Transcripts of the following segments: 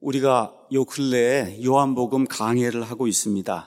우리가 요 근래에 요한복음 강해를 하고 있습니다.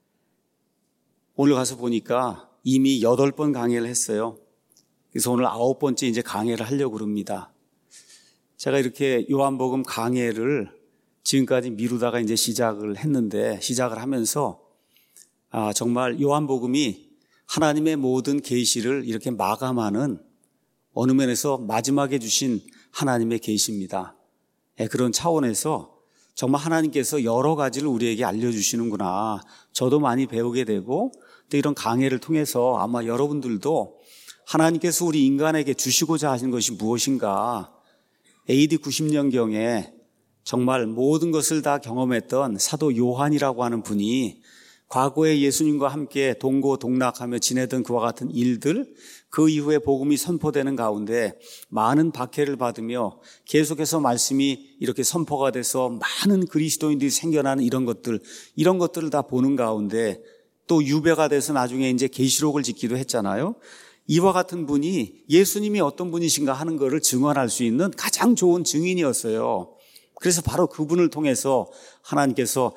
오늘 가서 보니까 이미 8번 강해를 했어요. 그래서 오늘 9번째 이제 강해를 하려고 그럽니다. 제가 이렇게 요한복음 강해를 지금까지 미루다가 이제 시작을 하면서 정말 요한복음이 하나님의 모든 계시를 이렇게 마감하는 어느 면에서 마지막에 주신 하나님의 계시입니다. 그런 차원에서 정말 하나님께서 여러 가지를 우리에게 알려주시는구나. 저도 많이 배우게 되고 또 이런 강해를 통해서 아마 여러분들도 하나님께서 우리 인간에게 주시고자 하신 것이 무엇인가. AD 90년경에 정말 모든 것을 다 경험했던 사도 요한이라고 하는 분이 과거에 예수님과 함께 동고동락하며 지내던 그와 같은 일들, 그 이후에 복음이 선포되는 가운데 많은 박해를 받으며 계속해서 말씀이 이렇게 선포가 돼서 많은 그리스도인들이 생겨나는 이런 것들을 다 보는 가운데 또 유배가 돼서 나중에 이제 계시록을 짓기도 했잖아요. 이와 같은 분이 예수님이 어떤 분이신가 하는 것을 증언할 수 있는 가장 좋은 증인이었어요. 그래서 바로 그분을 통해서 하나님께서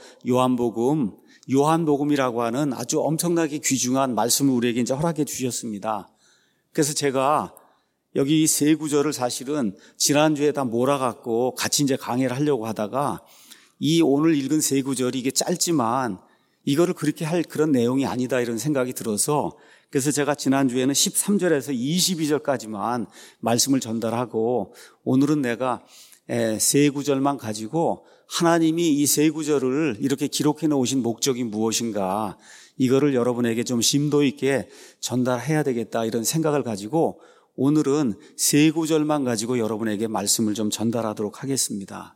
요한복음이라고 하는 아주 엄청나게 귀중한 말씀을 우리에게 이제 허락해 주셨습니다. 그래서 제가 여기 세 구절을 사실은 지난주에 다 몰아갖고 같이 이제 강의를 하려고 하다가 이 오늘 읽은 세 구절이 이게 짧지만 이거를 그렇게 할 그런 내용이 아니다 이런 생각이 들어서 그래서 제가 지난주에는 13절에서 22절까지만 말씀을 전달하고 오늘은 내가 세 구절만 가지고 하나님이 이 세 구절을 이렇게 기록해 놓으신 목적이 무엇인가 이거를 여러분에게 좀 심도 있게 전달해야 되겠다 이런 생각을 가지고 오늘은 세 구절만 가지고 여러분에게 말씀을 좀 전달하도록 하겠습니다.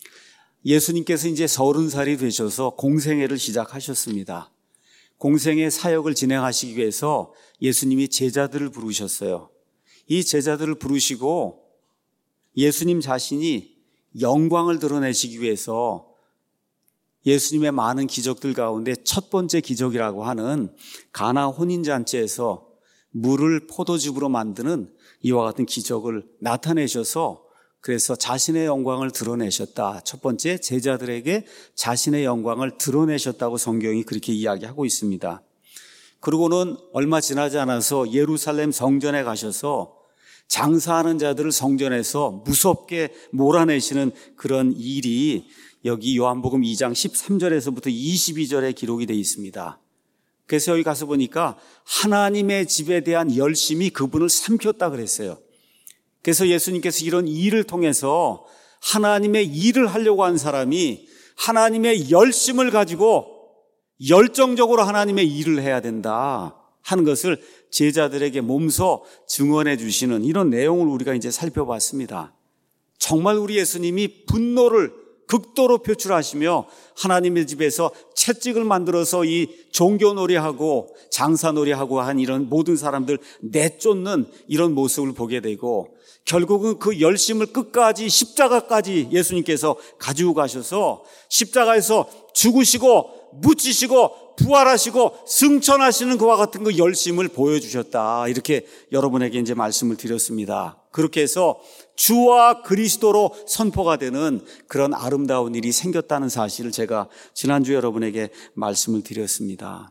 예수님께서 이제 30살이 되셔서 공생애를 시작하셨습니다. 공생애 사역을 진행하시기 위해서 예수님이 제자들을 부르셨어요. 이 제자들을 부르시고 예수님 자신이 영광을 드러내시기 위해서 예수님의 많은 기적들 가운데 첫 번째 기적이라고 하는 가나 혼인잔치에서 물을 포도즙으로 만드는 이와 같은 기적을 나타내셔서 그래서 자신의 영광을 드러내셨다. 첫 번째 제자들에게 자신의 영광을 드러내셨다고 성경이 그렇게 이야기하고 있습니다. 그리고는 얼마 지나지 않아서 예루살렘 성전에 가셔서 장사하는 자들을 성전에서 무섭게 몰아내시는 그런 일이 여기 요한복음 2장 13절에서부터 22절에 기록이 되어 있습니다. 그래서 여기 가서 보니까 하나님의 집에 대한 열심이 그분을 삼켰다 그랬어요. 그래서 예수님께서 이런 일을 통해서 하나님의 일을 하려고 한 사람이 하나님의 열심을 가지고 열정적으로 하나님의 일을 해야 된다 하는 것을 제자들에게 몸소 증언해 주시는 이런 내용을 우리가 이제 살펴봤습니다. 정말 우리 예수님이 분노를 극도로 표출하시며 하나님의 집에서 채찍을 만들어서 이 종교놀이하고 장사놀이하고 한 이런 모든 사람들 내쫓는 이런 모습을 보게 되고 결국은 그 열심을 끝까지 십자가까지 예수님께서 가지고 가셔서 십자가에서 죽으시고 묻히시고 부활하시고 승천하시는 그와 같은 그 열심을 보여주셨다. 이렇게 여러분에게 이제 말씀을 드렸습니다. 그렇게 해서 주와 그리스도로 선포가 되는 그런 아름다운 일이 생겼다는 사실을 제가 지난주에 여러분에게 말씀을 드렸습니다.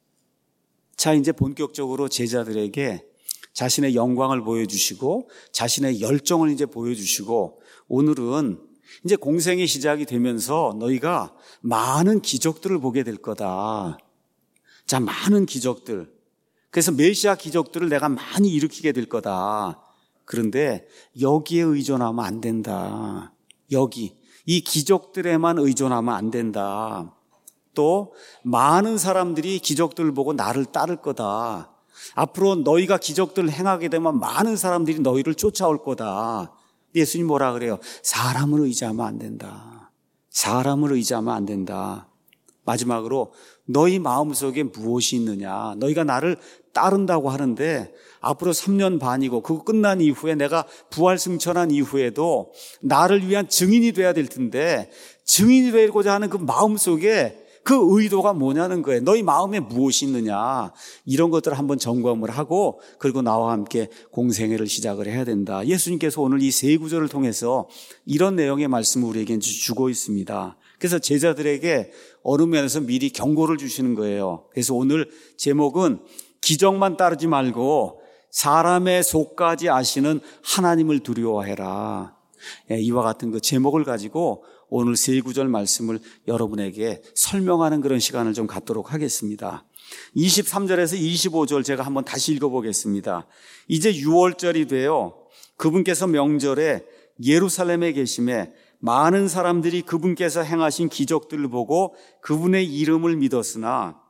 자, 이제 본격적으로 제자들에게 자신의 영광을 보여주시고 자신의 열정을 이제 보여주시고 오늘은 이제 공생의 시작이 되면서 너희가 많은 기적들을 보게 될 거다. 자, 많은 기적들. 그래서 메시아 기적들을 내가 많이 일으키게 될 거다. 그런데 여기에 의존하면 안 된다. 이 기적들에만 의존하면 안 된다. 또 많은 사람들이 기적들을 보고 나를 따를 거다. 앞으로 너희가 기적들을 행하게 되면 많은 사람들이 너희를 쫓아올 거다. 예수님 뭐라 그래요? 사람을 의지하면 안 된다. 사람을 의지하면 안 된다. 마지막으로 너희 마음속에 무엇이 있느냐. 너희가 나를 따른다고 하는데 앞으로 3년 반이고 그거 끝난 이후에 내가 부활 승천한 이후에도 나를 위한 증인이 돼야 될 텐데 증인이 되고자 하는 그 마음속에 그 의도가 뭐냐는 거예요. 너희 마음에 무엇이 있느냐. 이런 것들을 한번 점검을 하고 그리고 나와 함께 공생애를 시작을 해야 된다. 예수님께서 오늘 이 세 구절을 통해서 이런 내용의 말씀을 우리에게 주고 있습니다. 그래서 제자들에게 어느 면에서 미리 경고를 주시는 거예요. 그래서 오늘 제목은 기적만 따르지 말고 사람의 속까지 아시는 하나님을 두려워해라. 이와 같은 그 제목을 가지고 오늘 세 구절 말씀을 여러분에게 설명하는 그런 시간을 좀 갖도록 하겠습니다. 23절에서 25절 제가 한번 다시 읽어보겠습니다. 이제 6월절이 되어 그분께서 명절에 예루살렘에 계심에 많은 사람들이 그분께서 행하신 기적들을 보고 그분의 이름을 믿었으나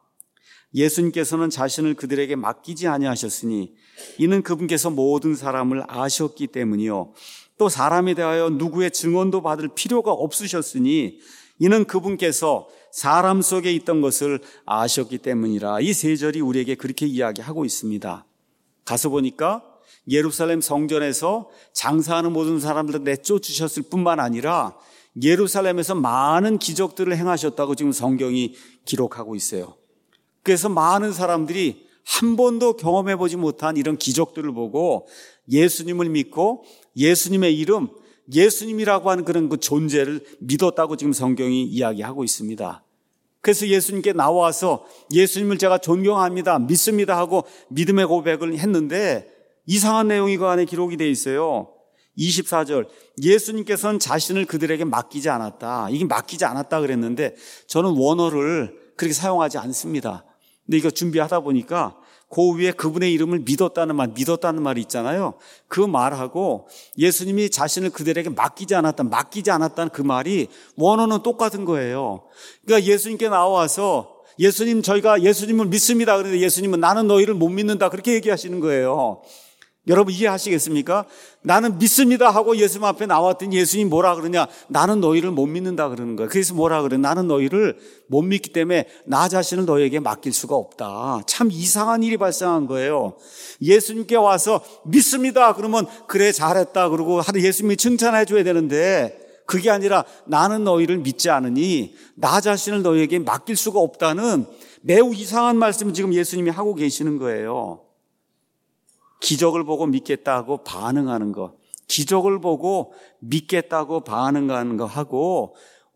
예수님께서는 자신을 그들에게 맡기지 아니하셨으니 이는 그분께서 모든 사람을 아셨기 때문이요. 또 사람에 대하여 누구의 증언도 받을 필요가 없으셨으니 이는 그분께서 사람 속에 있던 것을 아셨기 때문이라. 이 세 절이 우리에게 그렇게 이야기하고 있습니다. 가서 보니까 예루살렘 성전에서 장사하는 모든 사람들을 내쫓으셨을 뿐만 아니라 예루살렘에서 많은 기적들을 행하셨다고 지금 성경이 기록하고 있어요. 그래서 많은 사람들이 한 번도 경험해보지 못한 이런 기적들을 보고 예수님을 믿고 예수님의 이름, 예수님이라고 하는 그런 그 존재를 믿었다고 지금 성경이 이야기하고 있습니다. 그래서 예수님께 나와서 예수님을 제가 존경합니다, 믿습니다 하고 믿음의 고백을 했는데 이상한 내용이 그 안에 기록이 되어 있어요. 24절, 예수님께서는 자신을 그들에게 맡기지 않았다. 이게 맡기지 않았다 그랬는데 저는 원어를 그렇게 사용하지 않습니다. 근데 이거 준비하다 보니까 그 위에 그분의 이름을 믿었다는 말이 있잖아요. 그 말하고 예수님이 자신을 그들에게 맡기지 않았다는 그 말이 원어는 똑같은 거예요. 그러니까 예수님께 나와서 예수님, 저희가 예수님을 믿습니다. 그런데 예수님은 나는 너희를 못 믿는다. 그렇게 얘기하시는 거예요. 여러분 이해하시겠습니까? 나는 믿습니다 하고 예수님 앞에 나왔더니 예수님이 뭐라 그러냐? 나는 너희를 못 믿는다 그러는 거예요. 그래서 뭐라 그래? 나는 너희를 못 믿기 때문에 나 자신을 너희에게 맡길 수가 없다. 참 이상한 일이 발생한 거예요. 예수님께 와서 믿습니다 그러면 그래 잘했다 그러고 예수님이 칭찬해 줘야 되는데 그게 아니라 나는 너희를 믿지 않으니 나 자신을 너희에게 맡길 수가 없다는 매우 이상한 말씀을 지금 예수님이 하고 계시는 거예요. 기적을 보고 믿겠다고 반응하는 것, 기적을 보고 믿겠다고 반응하는 거 하고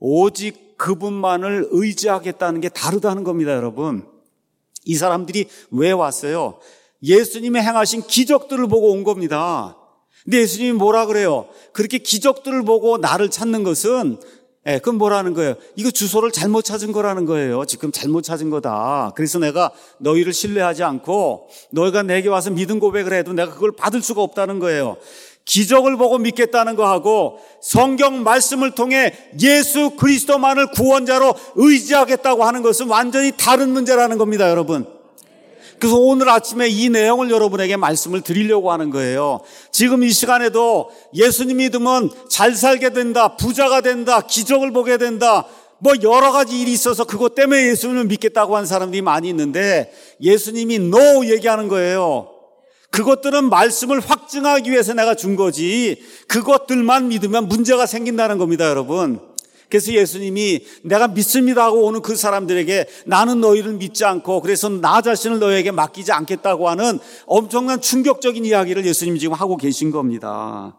오직 그분만을 의지하겠다는 게 다르다는 겁니다, 여러분. 이 사람들이 왜 왔어요? 예수님의 행하신 기적들을 보고 온 겁니다. 근데 예수님이 뭐라 그래요? 그렇게 기적들을 보고 나를 찾는 것은 그건 뭐라는 거예요? 이거 주소를 잘못 찾은 거라는 거예요. 지금 잘못 찾은 거다. 그래서 내가 너희를 신뢰하지 않고 너희가 내게 와서 믿음 고백을 해도 내가 그걸 받을 수가 없다는 거예요. 기적을 보고 믿겠다는 거하고 성경 말씀을 통해 예수 그리스도만을 구원자로 의지하겠다고 하는 것은 완전히 다른 문제라는 겁니다, 여러분. 그래서 오늘 아침에 이 내용을 여러분에게 말씀을 드리려고 하는 거예요. 지금 이 시간에도 예수님 믿으면 잘 살게 된다, 부자가 된다, 기적을 보게 된다, 여러 가지 일이 있어서 그것 때문에 예수님을 믿겠다고 하는 사람들이 많이 있는데 예수님이 NO 얘기하는 거예요. 그것들은 말씀을 확증하기 위해서 내가 준 거지 그것들만 믿으면 문제가 생긴다는 겁니다, 여러분. 그래서 예수님이 내가 믿습니다 하고 오는 그 사람들에게 나는 너희를 믿지 않고 그래서 나 자신을 너희에게 맡기지 않겠다고 하는 엄청난 충격적인 이야기를 예수님이 지금 하고 계신 겁니다.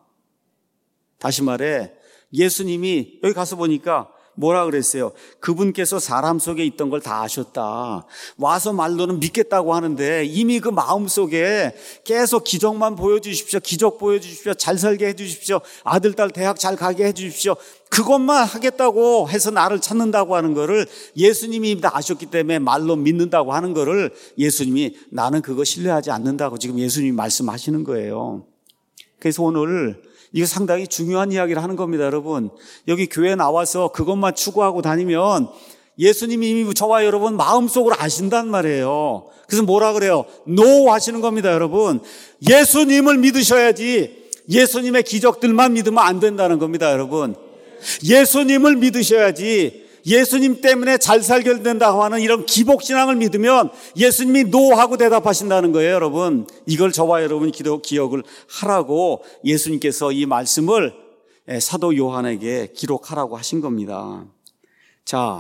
다시 말해 예수님이 여기 가서 보니까 뭐라 그랬어요? 그분께서 사람 속에 있던 걸 다 아셨다. 와서 말로는 믿겠다고 하는데 이미 그 마음속에 계속 기적만 보여주십시오. 기적 보여주십시오. 잘 살게 해주십시오. 아들, 딸 대학 잘 가게 해주십시오. 그것만 하겠다고 해서 나를 찾는다고 하는 거를 예수님이 다 아셨기 때문에 말로 믿는다고 하는 거를 예수님이 나는 그거 신뢰하지 않는다고 지금 예수님이 말씀하시는 거예요. 그래서 오늘 이거 상당히 중요한 이야기를 하는 겁니다, 여러분. 여기 교회 나와서 그것만 추구하고 다니면 예수님이 이미 저와 여러분 마음속으로 아신단 말이에요. 그래서 뭐라 그래요? NO 하시는 겁니다, 여러분. 예수님을 믿으셔야지 예수님의 기적들만 믿으면 안 된다는 겁니다, 여러분. 예수님을 믿으셔야지 예수님 때문에 잘 살게 된다고 하는 이런 기복신앙을 믿으면 예수님이 NO 하고 대답하신다는 거예요, 여러분. 이걸 저와 여러분이 기억을 하라고 예수님께서 이 말씀을 사도 요한에게 기록하라고 하신 겁니다. 자,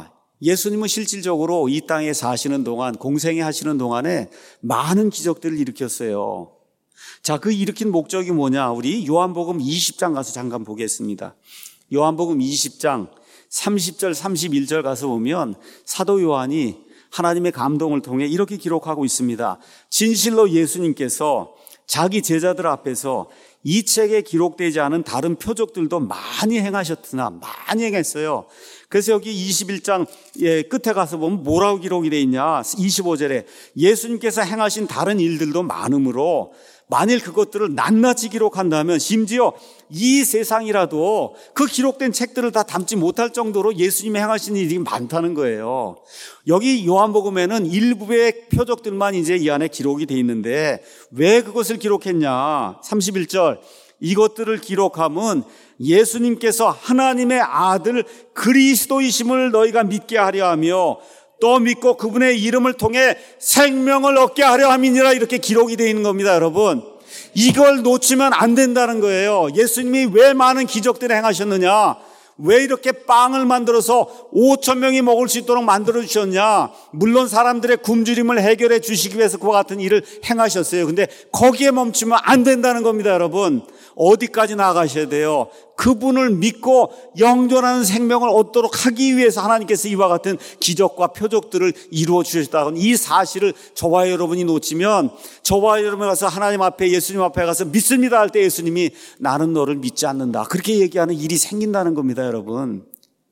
예수님은 실질적으로 이 땅에 사시는 동안, 공생애 하시는 동안에 많은 기적들을 일으켰어요. 자, 그 일으킨 목적이 뭐냐? 우리 요한복음 20장 가서 잠깐 보겠습니다. 요한복음 20장 30절 31절 가서 보면 사도 요한이 하나님의 감동을 통해 이렇게 기록하고 있습니다. 진실로 예수님께서 자기 제자들 앞에서 이 책에 기록되지 않은 다른 표적들도 많이 행하셨으나 많이 행했어요. 그래서 여기 21장 끝에 가서 보면 뭐라고 기록이 되어 있냐? 25절에 예수님께서 행하신 다른 일들도 많으므로 만일 그것들을 낱낱이 기록한다면 심지어 이 세상이라도 그 기록된 책들을 다 담지 못할 정도로 예수님이 행하신 일이 많다는 거예요. 여기 요한복음에는 일부의 표적들만 이제 이 안에 기록이 되어 있는데 왜 그것을 기록했냐? 31절 이것들을 기록함은 예수님께서 하나님의 아들 그리스도이심을 너희가 믿게 하려 하며 또 믿고 그분의 이름을 통해 생명을 얻게 하려 함이니라 이렇게 기록이 되어 있는 겁니다, 여러분. 이걸 놓치면 안 된다는 거예요. 예수님이 왜 많은 기적들을 행하셨느냐? 왜 이렇게 빵을 만들어서 5천 명이 먹을 수 있도록 만들어 주셨냐? 물론 사람들의 굶주림을 해결해 주시기 위해서 그와 같은 일을 행하셨어요. 근데 거기에 멈추면 안 된다는 겁니다, 여러분. 어디까지 나아가셔야 돼요? 그분을 믿고 영존하는 생명을 얻도록 하기 위해서 하나님께서 이와 같은 기적과 표적들을 이루어 주셨다는 이 사실을 저와 여러분이 놓치면 저와 여러분이 가서 하나님 앞에 예수님 앞에 가서 믿습니다 할 때 예수님이 나는 너를 믿지 않는다 그렇게 얘기하는 일이 생긴다는 겁니다, 여러분.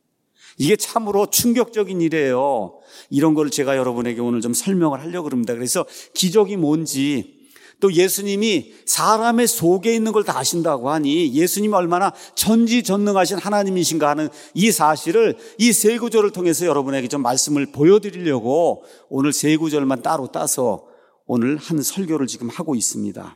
이게 참으로 충격적인 일이에요. 이런 걸 제가 여러분에게 오늘 좀 설명을 하려고 합니다. 그래서 기적이 뭔지 또 예수님이 사람의 속에 있는 걸 다 아신다고 하니 예수님이 얼마나 전지전능하신 하나님이신가 하는 이 사실을 이 세 구절을 통해서 여러분에게 좀 말씀을 보여드리려고 오늘 세 구절만 따로 따서 오늘 한 설교를 지금 하고 있습니다.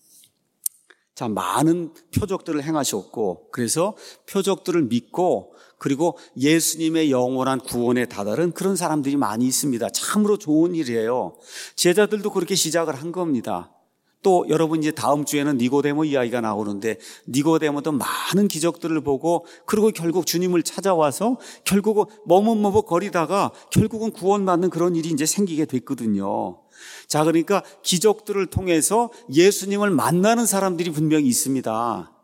자, 많은 표적들을 행하셨고 그래서 표적들을 믿고 그리고 예수님의 영원한 구원에 다다른 그런 사람들이 많이 있습니다. 참으로 좋은 일이에요. 제자들도 그렇게 시작을 한 겁니다. 또 여러분 이제 다음 주에는 니고데모 이야기가 나오는데 니고데모도 많은 기적들을 보고 그리고 결국 주님을 찾아와서 결국은 머뭇머뭇거리다가 결국은 구원받는 그런 일이 이제 생기게 됐거든요. 자, 그러니까 기적들을 통해서 예수님을 만나는 사람들이 분명히 있습니다.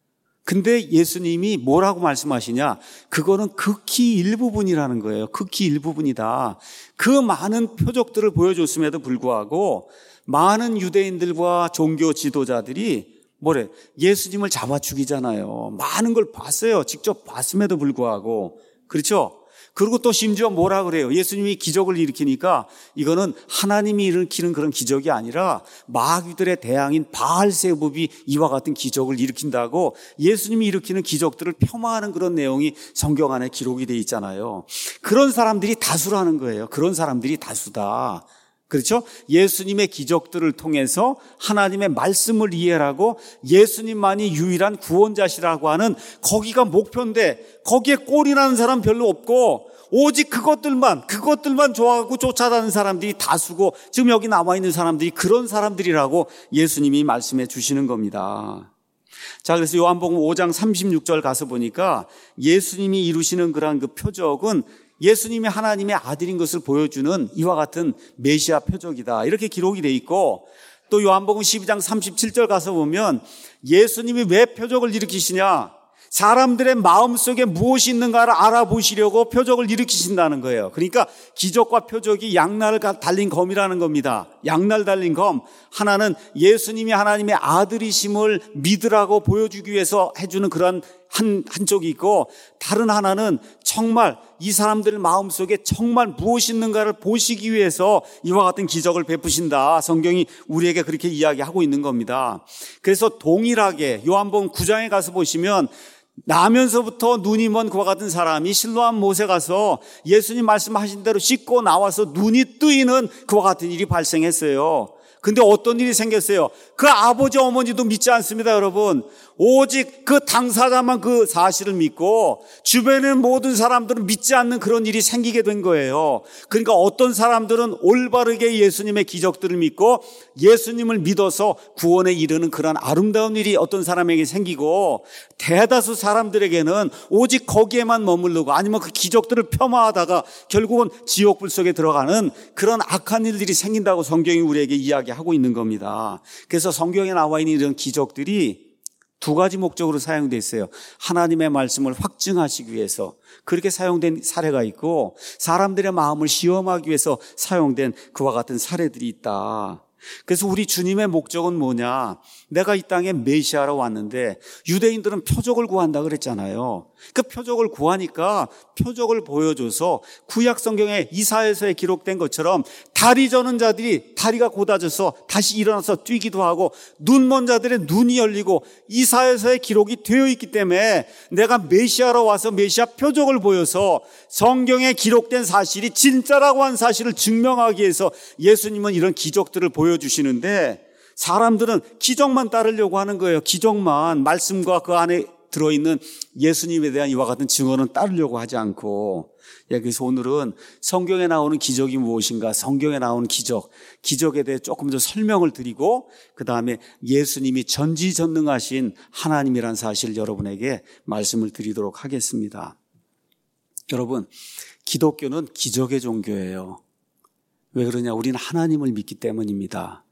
근데 예수님이 뭐라고 말씀하시냐? 그거는 극히 일부분이라는 거예요. 극히 일부분이다. 그 많은 표적들을 보여줬음에도 불구하고 많은 유대인들과 종교 지도자들이 예수님을 잡아 죽이잖아요. 많은 걸 봤어요. 직접 봤음에도 불구하고. 그렇죠? 그리고 또 심지어 뭐라 그래요? 예수님이 기적을 일으키니까 이거는 하나님이 일으키는 그런 기적이 아니라 마귀들의 대항인 바알세불이 이와 같은 기적을 일으킨다고 예수님이 일으키는 기적들을 폄하하는 그런 내용이 성경 안에 기록이 돼 있잖아요. 그런 사람들이 다수라는 거예요. 그런 사람들이 다수다. 그렇죠? 예수님의 기적들을 통해서 하나님의 말씀을 이해하고 예수님만이 유일한 구원자시라고 하는 거기가 목표인데 거기에 꼴이 나는 사람 별로 없고 오직 그것들만 좋아하고 쫓아다니는 사람들이 다수고 지금 여기 나와 있는 사람들이 그런 사람들이라고 예수님이 말씀해 주시는 겁니다. 자, 그래서 요한복음 5장 36절 가서 보니까 예수님이 이루시는 그런 그 표적은 예수님이 하나님의 아들인 것을 보여주는 이와 같은 메시아 표적이다. 이렇게 기록이 돼 있고 또 요한복음 12장 37절 가서 보면 예수님이 왜 표적을 일으키시냐? 사람들의 마음속에 무엇이 있는가를 알아보시려고 표적을 일으키신다는 거예요. 그러니까 기적과 표적이 양날을 달린 검이라는 겁니다. 양날 달린 검. 하나는 예수님이 하나님의 아들이심을 믿으라고 보여주기 위해서 해주는 그런 한쪽이 있고 다른 하나는 정말 이 사람들 마음속에 정말 무엇이 있는가를 보시기 위해서 이와 같은 기적을 베푸신다. 성경이 우리에게 그렇게 이야기하고 있는 겁니다. 그래서 동일하게 요한복음 9장에 가서 보시면 나면서부터 눈이 먼 그와 같은 사람이 실로암 못에 가서 예수님 말씀하신 대로 씻고 나와서 눈이 뜨이는 그와 같은 일이 발생했어요. 근데 어떤 일이 생겼어요? 그 아버지 어머니도 믿지 않습니다, 여러분. 오직 그 당사자만 그 사실을 믿고 주변의 모든 사람들은 믿지 않는 그런 일이 생기게 된 거예요. 그러니까 어떤 사람들은 올바르게 예수님의 기적들을 믿고 예수님을 믿어서 구원에 이르는 그런 아름다운 일이 어떤 사람에게 생기고, 대다수 사람들에게는 오직 거기에만 머무르고 아니면 그 기적들을 폄하하다가 결국은 지옥불 속에 들어가는 그런 악한 일들이 생긴다고 성경이 우리에게 이야기하고 있는 겁니다. 그래서 성경에 나와 있는 이런 기적들이 두 가지 목적으로 사용되어 있어요. 하나님의 말씀을 확증하시기 위해서 그렇게 사용된 사례가 있고, 사람들의 마음을 시험하기 위해서 사용된 그와 같은 사례들이 있다. 그래서 우리 주님의 목적은 뭐냐? 내가 이 땅에 메시아로 왔는데 유대인들은 표적을 구한다 그랬잖아요. 그 표적을 구하니까 표적을 보여줘서 구약 성경에 이사야서에 기록된 것처럼 다리 저는 자들이 다리가 곧아져서 다시 일어나서 뛰기도 하고, 눈 먼 자들의 눈이 열리고, 이사야서에 기록이 되어 있기 때문에 내가 메시아로 와서 메시아 표적을 보여서 성경에 기록된 사실이 진짜라고 한 사실을 증명하기 위해서 예수님은 이런 기적들을 보여주시는데, 사람들은 기적만 따르려고 하는 거예요. 기적만, 말씀과 그 안에 들어있는 예수님에 대한 이와 같은 증언은 따르려고 하지 않고. 그래서 오늘은 성경에 나오는 기적이 무엇인가, 성경에 나오는 기적에 대해 조금 더 설명을 드리고, 그 다음에 예수님이 전지전능하신 하나님이란 사실을 여러분에게 말씀을 드리도록 하겠습니다. 여러분, 기독교는 기적의 종교예요. 왜 그러냐? 우리는 하나님을 믿기 때문입니다.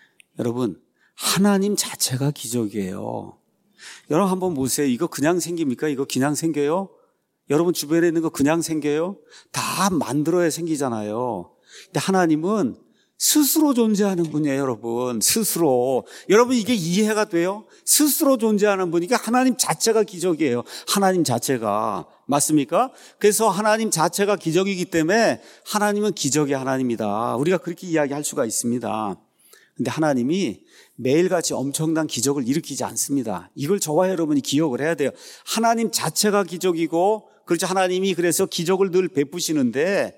여러분, 하나님 자체가 기적이에요. 여러분 한번 보세요. 이거 그냥 생깁니까? 이거 그냥 생겨요? 여러분 주변에 있는 거 그냥 생겨요? 다 만들어야 생기잖아요. 근데 하나님은 스스로 존재하는 분이에요, 여러분. 스스로. 여러분 이게 이해가 돼요? 스스로 존재하는 분이니까 하나님 자체가 기적이에요. 하나님 자체가. 맞습니까? 그래서 하나님 자체가 기적이기 때문에 하나님은 기적의 하나님이다. 우리가 그렇게 이야기할 수가 있습니다. 근데 하나님이 매일같이 엄청난 기적을 일으키지 않습니다. 이걸 저와 여러분이 기억을 해야 돼요. 하나님 자체가 기적이고, 그렇죠. 하나님이 그래서 기적을 늘 베푸시는데,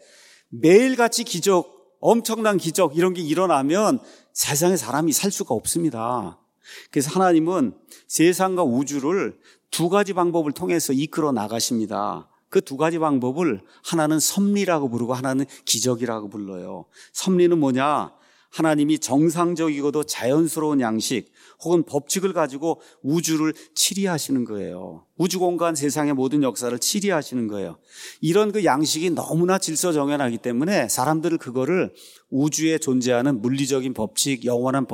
매일같이 기적, 엄청난 기적 이런 게 일어나면 세상에 사람이 살 수가 없습니다. 그래서 하나님은 세상과 우주를 두 가지 방법을 통해서 이끌어 나가십니다. 그 두 가지 방법을 하나는 섭리라고 부르고 하나는 기적이라고 불러요. 섭리는 뭐냐? 하나님이 정상적이고도 자연스러운 양식 혹은 법칙을 가지고 우주를 치리하시는 거예요. 우주 공간 세상의 모든 역사를 치리하시는 거예요. 이런 그 양식이 너무나 질서정연하기 때문에 사람들은 그거를 우주에 존재하는 물리적인 법칙, 영원한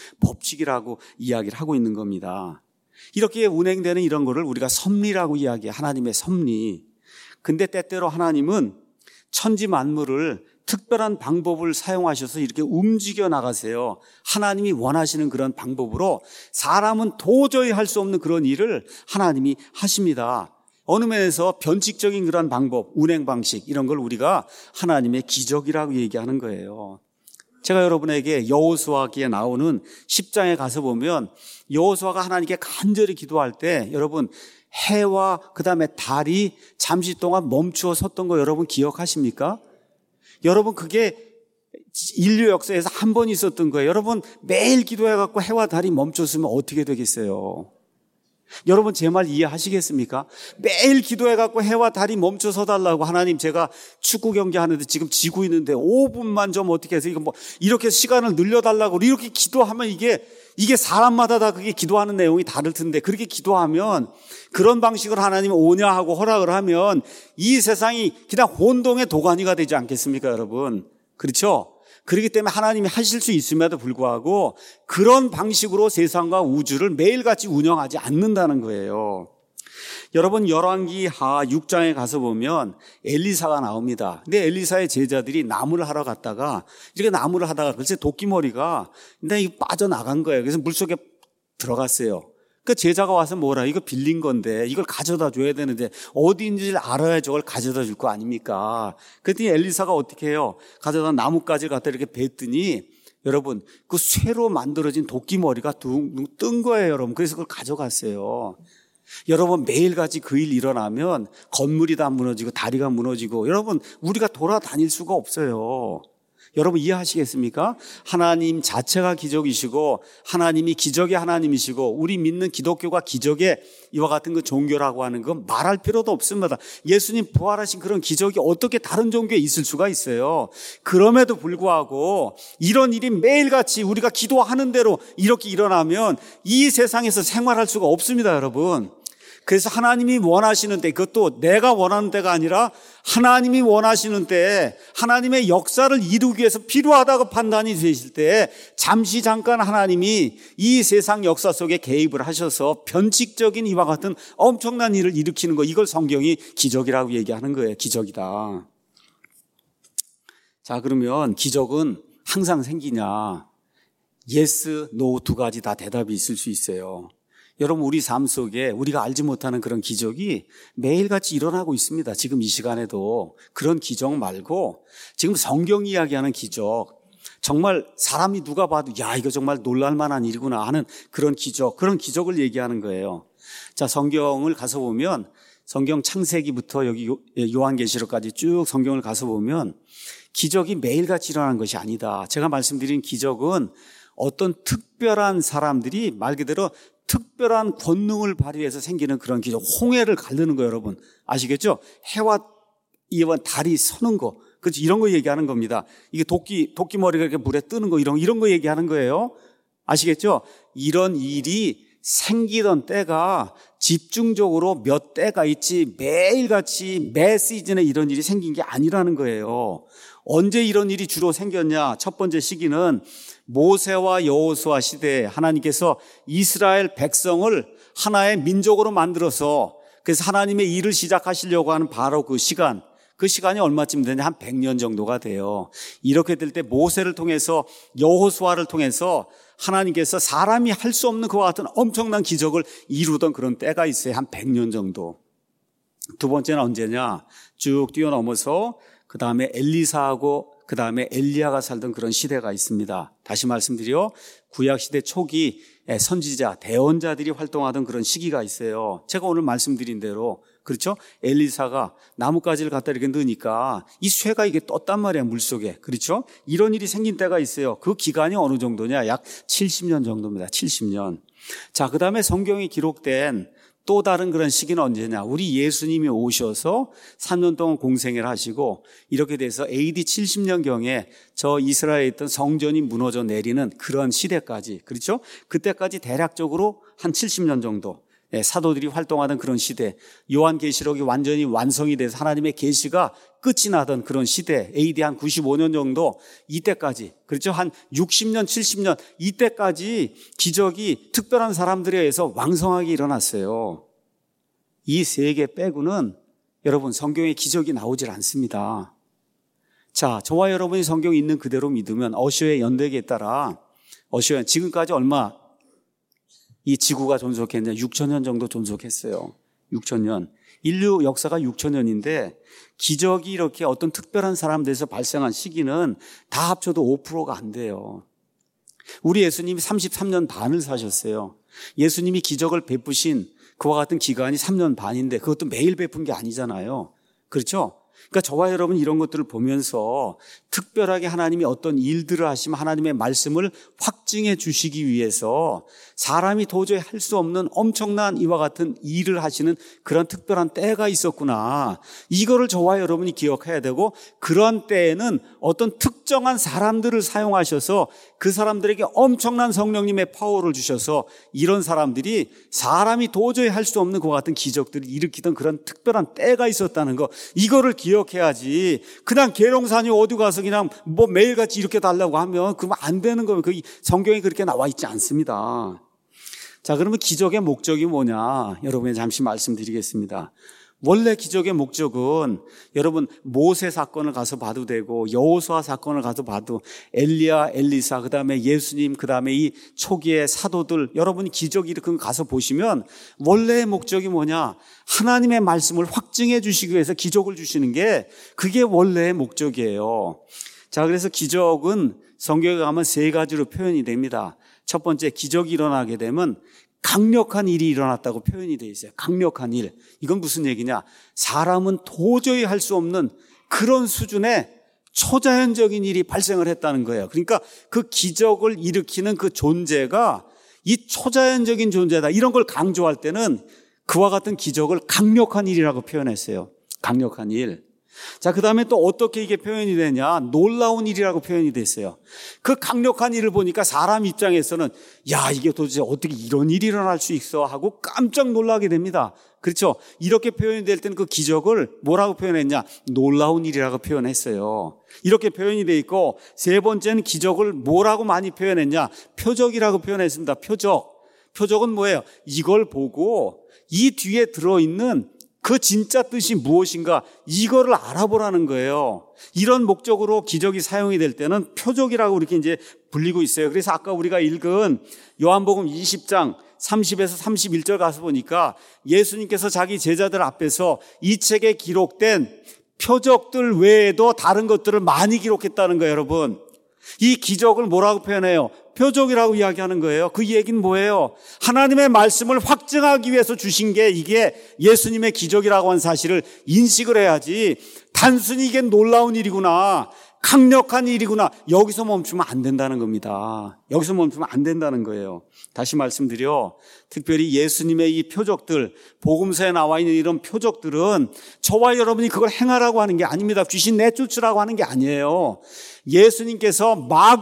법칙이라고 이야기를 하고 있는 겁니다. 이렇게 운행되는 이런 거를 우리가 섭리라고 이야기해요. 하나님의 섭리. 근데 때때로 하나님은 천지 만물을 특별한 방법을 사용하셔서 이렇게 움직여 나가세요. 하나님이 원하시는 그런 방법으로 사람은 도저히 할 수 없는 그런 일을 하나님이 하십니다. 어느 면에서 변칙적인 그런 방법, 운행 방식 이런 걸 우리가 하나님의 기적이라고 얘기하는 거예요. 제가 여러분에게 여호수아기에 나오는 10장에 가서 보면 여호수아가 하나님께 간절히 기도할 때 여러분 해와 그다음에 달이 잠시 동안 멈추어 섰던 거 여러분 기억하십니까? 여러분 그게 인류 역사에서 한 번 있었던 거예요. 여러분 매일 기도해갖고 해와 달이 멈췄으면 어떻게 되겠어요? 여러분 제 말 이해하시겠습니까? 매일 기도해갖고 해와 달이 멈춰서 달라고, 하나님 제가 축구 경기 하는데 지금 지고 있는데 5분만 좀 어떻게 해서 이거 뭐 이렇게 시간을 늘려달라고 이렇게 기도하면 이게 사람마다 다 그게 기도하는 내용이 다를 텐데, 그렇게 기도하면 그런 방식으로 하나님이 오냐 하고 허락을 하면 이 세상이 그냥 혼동의 도가니가 되지 않겠습니까, 여러분? 그렇죠? 그렇기 때문에 하나님이 하실 수 있음에도 불구하고 그런 방식으로 세상과 우주를 매일같이 운영하지 않는다는 거예요. 여러분 열왕기하 6장에 가서 보면 엘리사가 나옵니다. 근데 엘리사의 제자들이 나무를 하러 갔다가 이렇게 나무를 하다가 글쎄 도끼머리가 근데 이거 빠져나간 거예요. 그래서 물속에 들어갔어요. 그 제자가 와서 뭐라, 이거 빌린 건데 이걸 가져다 줘야 되는데 어디인지를 알아야 저걸 가져다 줄 거 아닙니까? 그랬더니 엘리사가 어떻게 해요? 가져다 나뭇가지를 갖다 이렇게 뱉더니 여러분 그 쇠로 만들어진 도끼머리가 둥둥 뜬 거예요, 여러분. 그래서 그걸 가져갔어요. 여러분 매일같이 그 일 일어나면 건물이 다 무너지고 다리가 무너지고 여러분 우리가 돌아다닐 수가 없어요. 여러분 이해하시겠습니까? 하나님 자체가 기적이시고 하나님이 기적의 하나님이시고 우리 믿는 기독교가 기적의 이와 같은 그 종교라고 하는 건 말할 필요도 없습니다. 예수님 부활하신 그런 기적이 어떻게 다른 종교에 있을 수가 있어요. 그럼에도 불구하고 이런 일이 매일같이 우리가 기도하는 대로 이렇게 일어나면 이 세상에서 생활할 수가 없습니다, 여러분. 그래서 하나님이 원하시는 때, 그것도 내가 원하는 때가 아니라 하나님이 원하시는 때에 하나님의 역사를 이루기 위해서 필요하다고 판단이 되실 때 잠시 잠깐 하나님이 이 세상 역사 속에 개입을 하셔서 변칙적인 이와 같은 엄청난 일을 일으키는 거, 이걸 성경이 기적이라고 얘기하는 거예요. 기적이다. 자, 그러면 기적은 항상 생기냐? yes, no 두 가지 다 대답이 있을 수 있어요. 여러분 우리 삶 속에 우리가 알지 못하는 그런 기적이 매일같이 일어나고 있습니다. 지금 이 시간에도 그런 기적 말고 지금 성경 이야기하는 기적, 정말 사람이 누가 봐도 야 이거 정말 놀랄 만한 일이구나 하는 그런 기적, 그런 기적을 얘기하는 거예요. 자, 성경을 가서 보면 성경 창세기부터 여기 요한계시록까지 쭉 성경을 가서 보면 기적이 매일같이 일어나는 것이 아니다. 제가 말씀드린 기적은 어떤 특별한 사람들이 말 그대로 특별한 권능을 발휘해서 생기는 그런 기적, 홍해를 가르는 거 여러분 아시겠죠? 해와 이와 달이 서는 거, 그렇죠? 이런 거 얘기하는 겁니다. 이게 도끼 머리가 이렇게 물에 뜨는 거 이런 거 얘기하는 거예요. 아시겠죠? 이런 일이 생기던 때가 집중적으로 몇 때가 있지 매일같이 매 시즌에 이런 일이 생긴 게 아니라는 거예요. 언제 이런 일이 주로 생겼냐? 첫 번째 시기는 모세와 여호수아 시대에 하나님께서 이스라엘 백성을 하나의 민족으로 만들어서 그래서 하나님의 일을 시작하시려고 하는 바로 그 시간이 얼마쯤 되냐? 한 100년 정도가 돼요. 이렇게 될 때 모세를 통해서 여호수아를 통해서 하나님께서 사람이 할 수 없는 그와 같은 엄청난 기적을 이루던 그런 때가 있어요. 한 100년 정도. 두 번째는 언제냐? 쭉 뛰어넘어서 그 다음에 엘리사하고 그 다음에 엘리야가 살던 그런 시대가 있습니다. 다시 말씀드려 구약시대 초기 선지자, 대언자들이 활동하던 그런 시기가 있어요. 제가 오늘 말씀드린 대로 그렇죠? 엘리사가 나뭇가지를 갖다 이렇게 넣으니까 이 쇠가 이게 떴단 말이야, 물속에. 그렇죠? 이런 일이 생긴 때가 있어요. 그 기간이 어느 정도냐? 약 70년 정도입니다. 70년. 자, 그 다음에 성경에 기록된 또 다른 그런 시기는 언제냐? 우리 예수님이 오셔서 3년 동안 공생애를 하시고 이렇게 돼서 AD 70년경에 저 이스라엘에 있던 성전이 무너져 내리는 그런 시대까지, 그렇죠? 그때까지 대략적으로 한 70년 정도 사도들이 활동하던 그런 시대, 요한계시록이 완전히 완성이 돼서 하나님의 계시가 끝이 나던 그런 시대, AD 한 95년 정도, 이때까지, 그렇죠? 한 60년, 70년, 이때까지 기적이 특별한 사람들에 의해서 왕성하게 일어났어요. 이 세 개 빼고는 여러분 성경에 기적이 나오질 않습니다. 자, 저와 여러분이 성경에 있는 그대로 믿으면 어셔의 연대기에 따라 어셔 지금까지 얼마 이 지구가 존속했냐? 6,000년 정도 존속했어요. 6,000년. 인류 역사가 6,000년인데 기적이 이렇게 어떤 특별한 사람들에서 발생한 시기는 다 합쳐도 5%가 안 돼요. 우리 예수님이 33년 반을 사셨어요. 예수님이 기적을 베푸신 그와 같은 기간이 3년 반인데 그것도 매일 베푼 게 아니잖아요. 그렇죠? 그러니까 저와 여러분 이런 것들을 보면서 특별하게 하나님이 어떤 일들을 하시면 하나님의 말씀을 확증해 주시기 위해서 사람이 도저히 할 수 없는 엄청난 이와 같은 일을 하시는 그런 특별한 때가 있었구나. 이거를 저와 여러분이 기억해야 되고 그런 때에는 어떤 특정한 사람들을 사용하셔서 그 사람들에게 엄청난 성령님의 파워를 주셔서 이런 사람들이 사람이 도저히 할 수 없는 그와 같은 기적들을 일으키던 그런 특별한 때가 있었다는 거, 이거를 기억해야지. 그냥 계룡산이 어디 가서 그냥 뭐 매일같이 이렇게 달라고 하면 그러면 안 되는 거예요. 그 성경에 그렇게 나와 있지 않습니다. 자, 그러면 기적의 목적이 뭐냐? 여러분에 잠시 말씀드리겠습니다. 원래 기적의 목적은 여러분 모세 사건을 가서 봐도 되고 여호수아 사건을 가서 봐도 엘리야, 엘리사, 그다음에 예수님, 그다음에 이 초기의 사도들 여러분이 기적 일으킨 거 가서 보시면 원래의 목적이 뭐냐? 하나님의 말씀을 확증해 주시기 위해서 기적을 주시는 게 그게 원래의 목적이에요. 자, 그래서 기적은 성경에 가면 세 가지로 표현이 됩니다. 첫 번째, 기적이 일어나게 되면 강력한 일이 일어났다고 표현이 되어 있어요. 강력한 일. 이건 무슨 얘기냐? 사람은 도저히 할 수 없는 그런 수준의 초자연적인 일이 발생을 했다는 거예요. 그러니까 그 기적을 일으키는 그 존재가 이 초자연적인 존재다. 이런 걸 강조할 때는 그와 같은 기적을 강력한 일이라고 표현했어요. 강력한 일. 자, 그 다음에 또 어떻게 이게 표현이 되냐? 놀라운 일이라고 표현이 됐어요. 그 강력한 일을 보니까 사람 입장에서는 야, 이게 도대체 어떻게 이런 일이 일어날 수 있어? 하고 깜짝 놀라게 됩니다. 그렇죠? 이렇게 표현이 될 때는 그 기적을 뭐라고 표현했냐? 놀라운 일이라고 표현했어요. 이렇게 표현이 돼 있고, 세 번째는 기적을 뭐라고 많이 표현했냐? 표적이라고 표현했습니다. 표적. 표적은 뭐예요? 이걸 보고 이 뒤에 들어있는 그 진짜 뜻이 무엇인가 이거를 알아보라는 거예요. 이런 목적으로 기적이 사용이 될 때는 표적이라고 이렇게 이제 불리고 있어요. 그래서 아까 우리가 읽은 요한복음 20장 30에서 31절 가서 보니까 예수님께서 자기 제자들 앞에서 이 책에 기록된 표적들 외에도 다른 것들을 많이 기록했다는 거예요, 여러분. 이 기적을 뭐라고 표현해요? 표적이라고 이야기하는 거예요. 그 얘기는 뭐예요? 하나님의 말씀을 확증하기 위해서 주신 게 이게 예수님의 기적이라고 하는 사실을 인식을 해야지, 단순히 이게 놀라운 일이구나, 강력한 일이구나, 여기서 멈추면 안 된다는 겁니다. 여기서 멈추면 안 된다는 거예요. 다시 말씀드려, 특별히 예수님의 이 표적들, 복음서에 나와 있는 이런 표적들은 저와 여러분이 그걸 행하라고 하는 게 아닙니다. 귀신 내쫓으라고 하는 게 아니에요. 예수님께서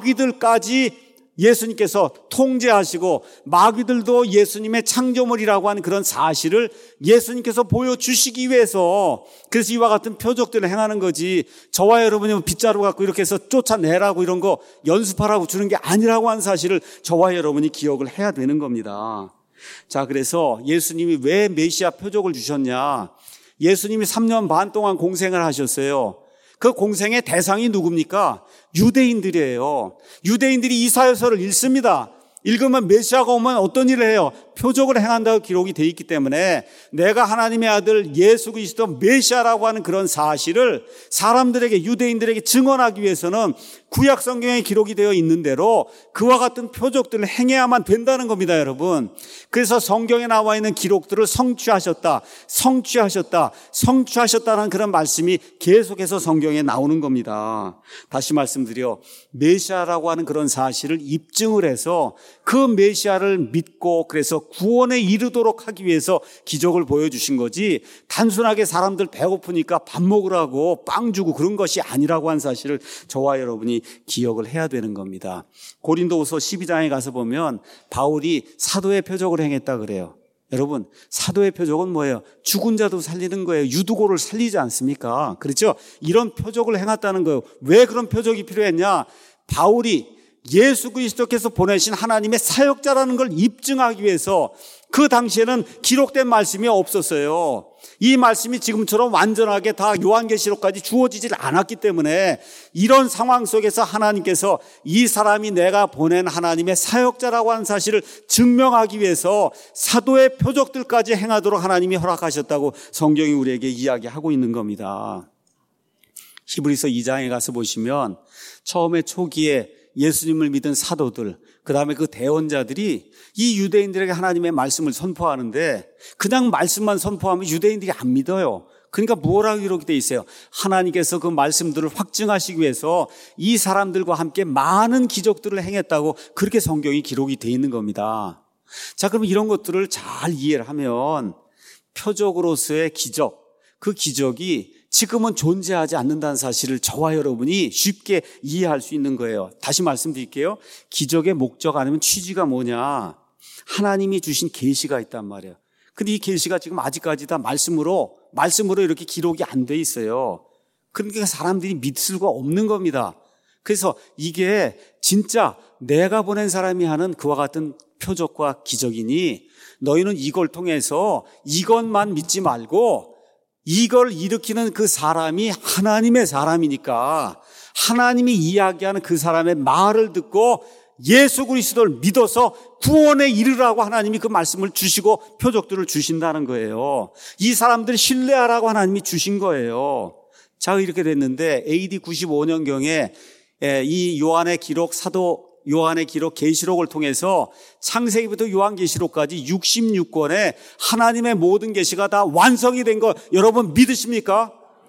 마귀들까지 예수님께서 통제하시고 마귀들도 예수님의 창조물이라고 하는 그런 사실을 예수님께서 보여주시기 위해서, 그래서 이와 같은 표적들을 행하는 거지, 저와 여러분이 빗자루 갖고 이렇게 해서 쫓아내라고 이런 거 연습하라고 주는 게 아니라고 하는 사실을 저와 여러분이 기억을 해야 되는 겁니다. 자, 그래서 예수님이 왜 메시아 표적을 주셨냐? 예수님이 3년 반 동안 공생을 하셨어요. 그 공생의 대상이 누굽니까? 유대인들이에요. 유대인들이 이사야서를 읽습니다. 읽으면 메시아가 오면 어떤 일을 해요? 표적을 행한다고 기록이 되어 있기 때문에 내가 하나님의 아들 예수 그리스도 메시아라고 하는 그런 사실을 사람들에게, 유대인들에게 증언하기 위해서는 구약 성경에 기록이 되어 있는 대로 그와 같은 표적들을 행해야만 된다는 겁니다, 여러분. 그래서 성경에 나와 있는 기록들을 성취하셨다는 그런 말씀이 계속해서 성경에 나오는 겁니다. 다시 말씀드려, 메시아라고 하는 그런 사실을 입증을 해서 그 메시아를 믿고 그래서 구원에 이르도록 하기 위해서 기적을 보여주신 거지, 단순하게 사람들 배고프니까 밥 먹으라고 빵 주고 그런 것이 아니라고 하는 사실을 저와 여러분이 기억을 해야 되는 겁니다. 고린도후서 12장에 가서 보면 바울이 사도의 표적을 행했다 그래요. 여러분, 사도의 표적은 뭐예요? 죽은 자도 살리는 거예요. 유두고를 살리지 않습니까? 그렇죠? 이런 표적을 행했다는 거예요. 왜 그런 표적이 필요했냐? 바울이 예수 그리스도께서 보내신 하나님의 사역자라는 걸 입증하기 위해서, 그 당시에는 기록된 말씀이 없었어요. 이 말씀이 지금처럼 완전하게 다 요한계시록까지 주어지질 않았기 때문에 이런 상황 속에서 하나님께서 이 사람이 내가 보낸 하나님의 사역자라고 하는 사실을 증명하기 위해서 사도의 표적들까지 행하도록 하나님이 허락하셨다고 성경이 우리에게 이야기하고 있는 겁니다. 히브리서 2장에 가서 보시면 처음에 초기에 예수님을 믿은 사도들, 그 다음에 그 대언자들이 이 유대인들에게 하나님의 말씀을 선포하는데 그냥 말씀만 선포하면 유대인들이 안 믿어요. 그러니까 뭐라고 이렇게 돼 있어요? 하나님께서 그 말씀들을 확증하시기 위해서 이 사람들과 함께 많은 기적들을 행했다고 그렇게 성경이 기록이 돼 있는 겁니다. 자, 그럼 이런 것들을 잘 이해를 하면 표적으로서의 기적, 그 기적이 지금은 존재하지 않는다는 사실을 저와 여러분이 쉽게 이해할 수 있는 거예요. 다시 말씀드릴게요. 기적의 목적 아니면 취지가 뭐냐? 하나님이 주신 계시가 있단 말이에요. 근데 이 계시가 지금 아직까지 다 말씀으로 이렇게 기록이 안 돼 있어요. 그러니까 사람들이 믿을 수가 없는 겁니다. 그래서 이게 진짜 내가 보낸 사람이 하는 그와 같은 표적과 기적이니 너희는 이걸 통해서 이것만 믿지 말고 이걸 일으키는 그 사람이 하나님의 사람이니까 하나님이 이야기하는 그 사람의 말을 듣고 예수 그리스도를 믿어서 구원에 이르라고 하나님이 그 말씀을 주시고 표적들을 주신다는 거예요. 이 사람들을 신뢰하라고 하나님이 주신 거예요. 자, 이렇게 됐는데 AD 95년경에 이 요한의 기록, 사도 요한의 기록 계시록을 통해서 창세기부터 요한계시록까지 66권의 하나님의 모든 계시가 다 완성이 된 거 여러분 믿으십니까?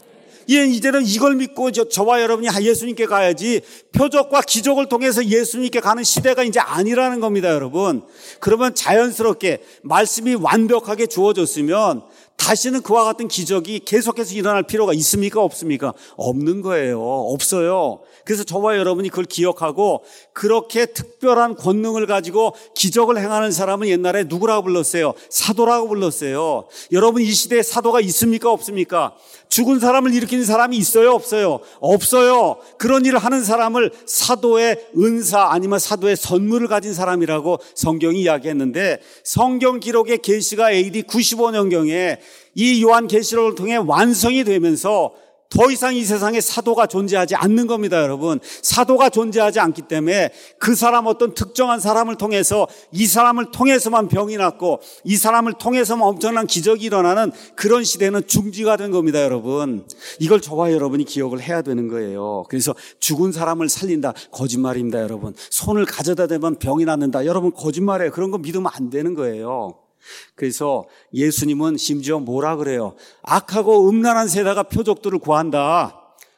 이제는 이걸 믿고 저와 여러분이 예수님께 가야지 표적과 기적을 통해서 예수님께 가는 시대가 이제 아니라는 겁니다, 여러분. 그러면 자연스럽게 말씀이 완벽하게 주어졌으면 다시는 그와 같은 기적이 계속해서 일어날 필요가 있습니까? 없습니까? 없는 거예요. 없어요. 그래서 저와 여러분이 그걸 기억하고 그렇게 특별한 권능을 가지고 기적을 행하는 사람은 옛날에 누구라고 불렀어요? 사도라고 불렀어요. 여러분, 이 시대에 사도가 있습니까? 없습니까? 죽은 사람을 일으키는 사람이 있어요? 없어요? 없어요. 그런 일을 하는 사람을 사도의 은사 아니면 사도의 선물을 가진 사람이라고 성경이 이야기했는데, 성경 기록의 계시가 AD 95년경에 이 요한계시록을 통해 완성이 되면서 더 이상 이 세상에 사도가 존재하지 않는 겁니다, 여러분. 사도가 존재하지 않기 때문에 그 사람, 어떤 특정한 사람을 통해서, 이 사람을 통해서만 병이 낫고 이 사람을 통해서만 엄청난 기적이 일어나는 그런 시대는 중지가 된 겁니다, 여러분. 이걸 저와 여러분이 기억을 해야 되는 거예요. 그래서 죽은 사람을 살린다, 거짓말입니다, 여러분. 손을 가져다 대면 병이 낫는다, 여러분, 거짓말이에요. 그런 거 믿으면 안 되는 거예요. 그래서 예수님은 심지어 뭐라 그래요? 악하고 음란한 세대가 표적들을 구한다.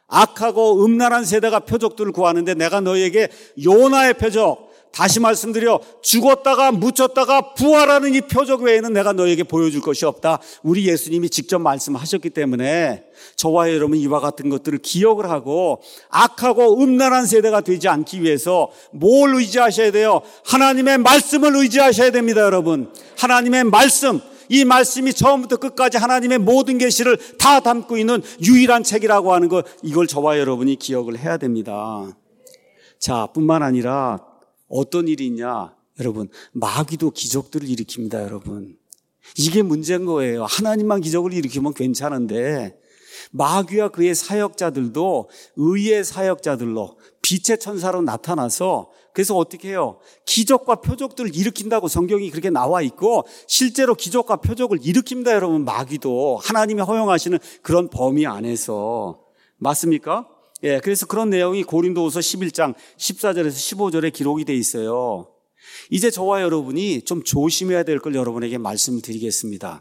악하고 음란한 세대가 표적들을 구하는데 내가 너희에게 요나의 표적, 다시 말씀드려, 죽었다가 묻혔다가 부활하는 이 표적 외에는 내가 너희에게 보여줄 것이 없다. 우리 예수님이 직접 말씀하셨기 때문에 저와 여러분 이와 같은 것들을 기억을 하고 악하고 음란한 세대가 되지 않기 위해서 뭘 의지하셔야 돼요? 하나님의 말씀을 의지하셔야 됩니다, 여러분. 하나님의 말씀. 이 말씀이 처음부터 끝까지 하나님의 모든 계시를 다 담고 있는 유일한 책이라고 하는 것, 이걸 저와 여러분이 기억을 해야 됩니다. 자, 뿐만 아니라 어떤 일이 있냐? 여러분, 마귀도 기적들을 일으킵니다, 여러분. 이게 문제인 거예요. 하나님만 기적을 일으키면 괜찮은데 마귀와 그의 사역자들도 의의 사역자들로 빛의 천사로 나타나서, 그래서 어떻게 해요? 기적과 표적들을 일으킨다고 성경이 그렇게 나와 있고 실제로 기적과 표적을 일으킵니다, 여러분. 마귀도 하나님이 허용하시는 그런 범위 안에서. 맞습니까? 예, 그래서 그런 내용이 고린도후서 11장 14절에서 15절에 기록이 돼 있어요. 이제 저와 여러분이 좀 조심해야 될 걸 여러분에게 말씀을 드리겠습니다.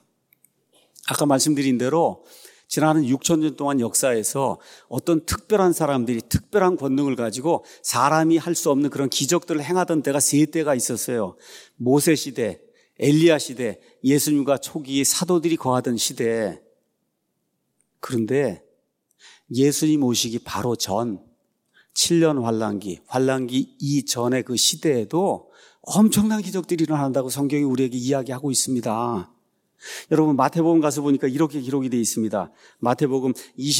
아까 말씀드린 대로 지난 6,000년 동안 역사에서 어떤 특별한 사람들이 특별한 권능을 가지고 사람이 할 수 없는 그런 기적들을 행하던 때가 세 때가 있었어요. 모세 시대, 엘리야 시대, 예수님과 초기 사도들이 거하던 시대. 그런데 예수님 오시기 바로 전 7년 환란기 이전의 그 시대에도 엄청난 기적들이 일어난다고 성경이 우리에게 이야기하고 있습니다. 여러분, 마태복음 가서 보니까 이렇게 기록이 되어 있습니다. 마태복음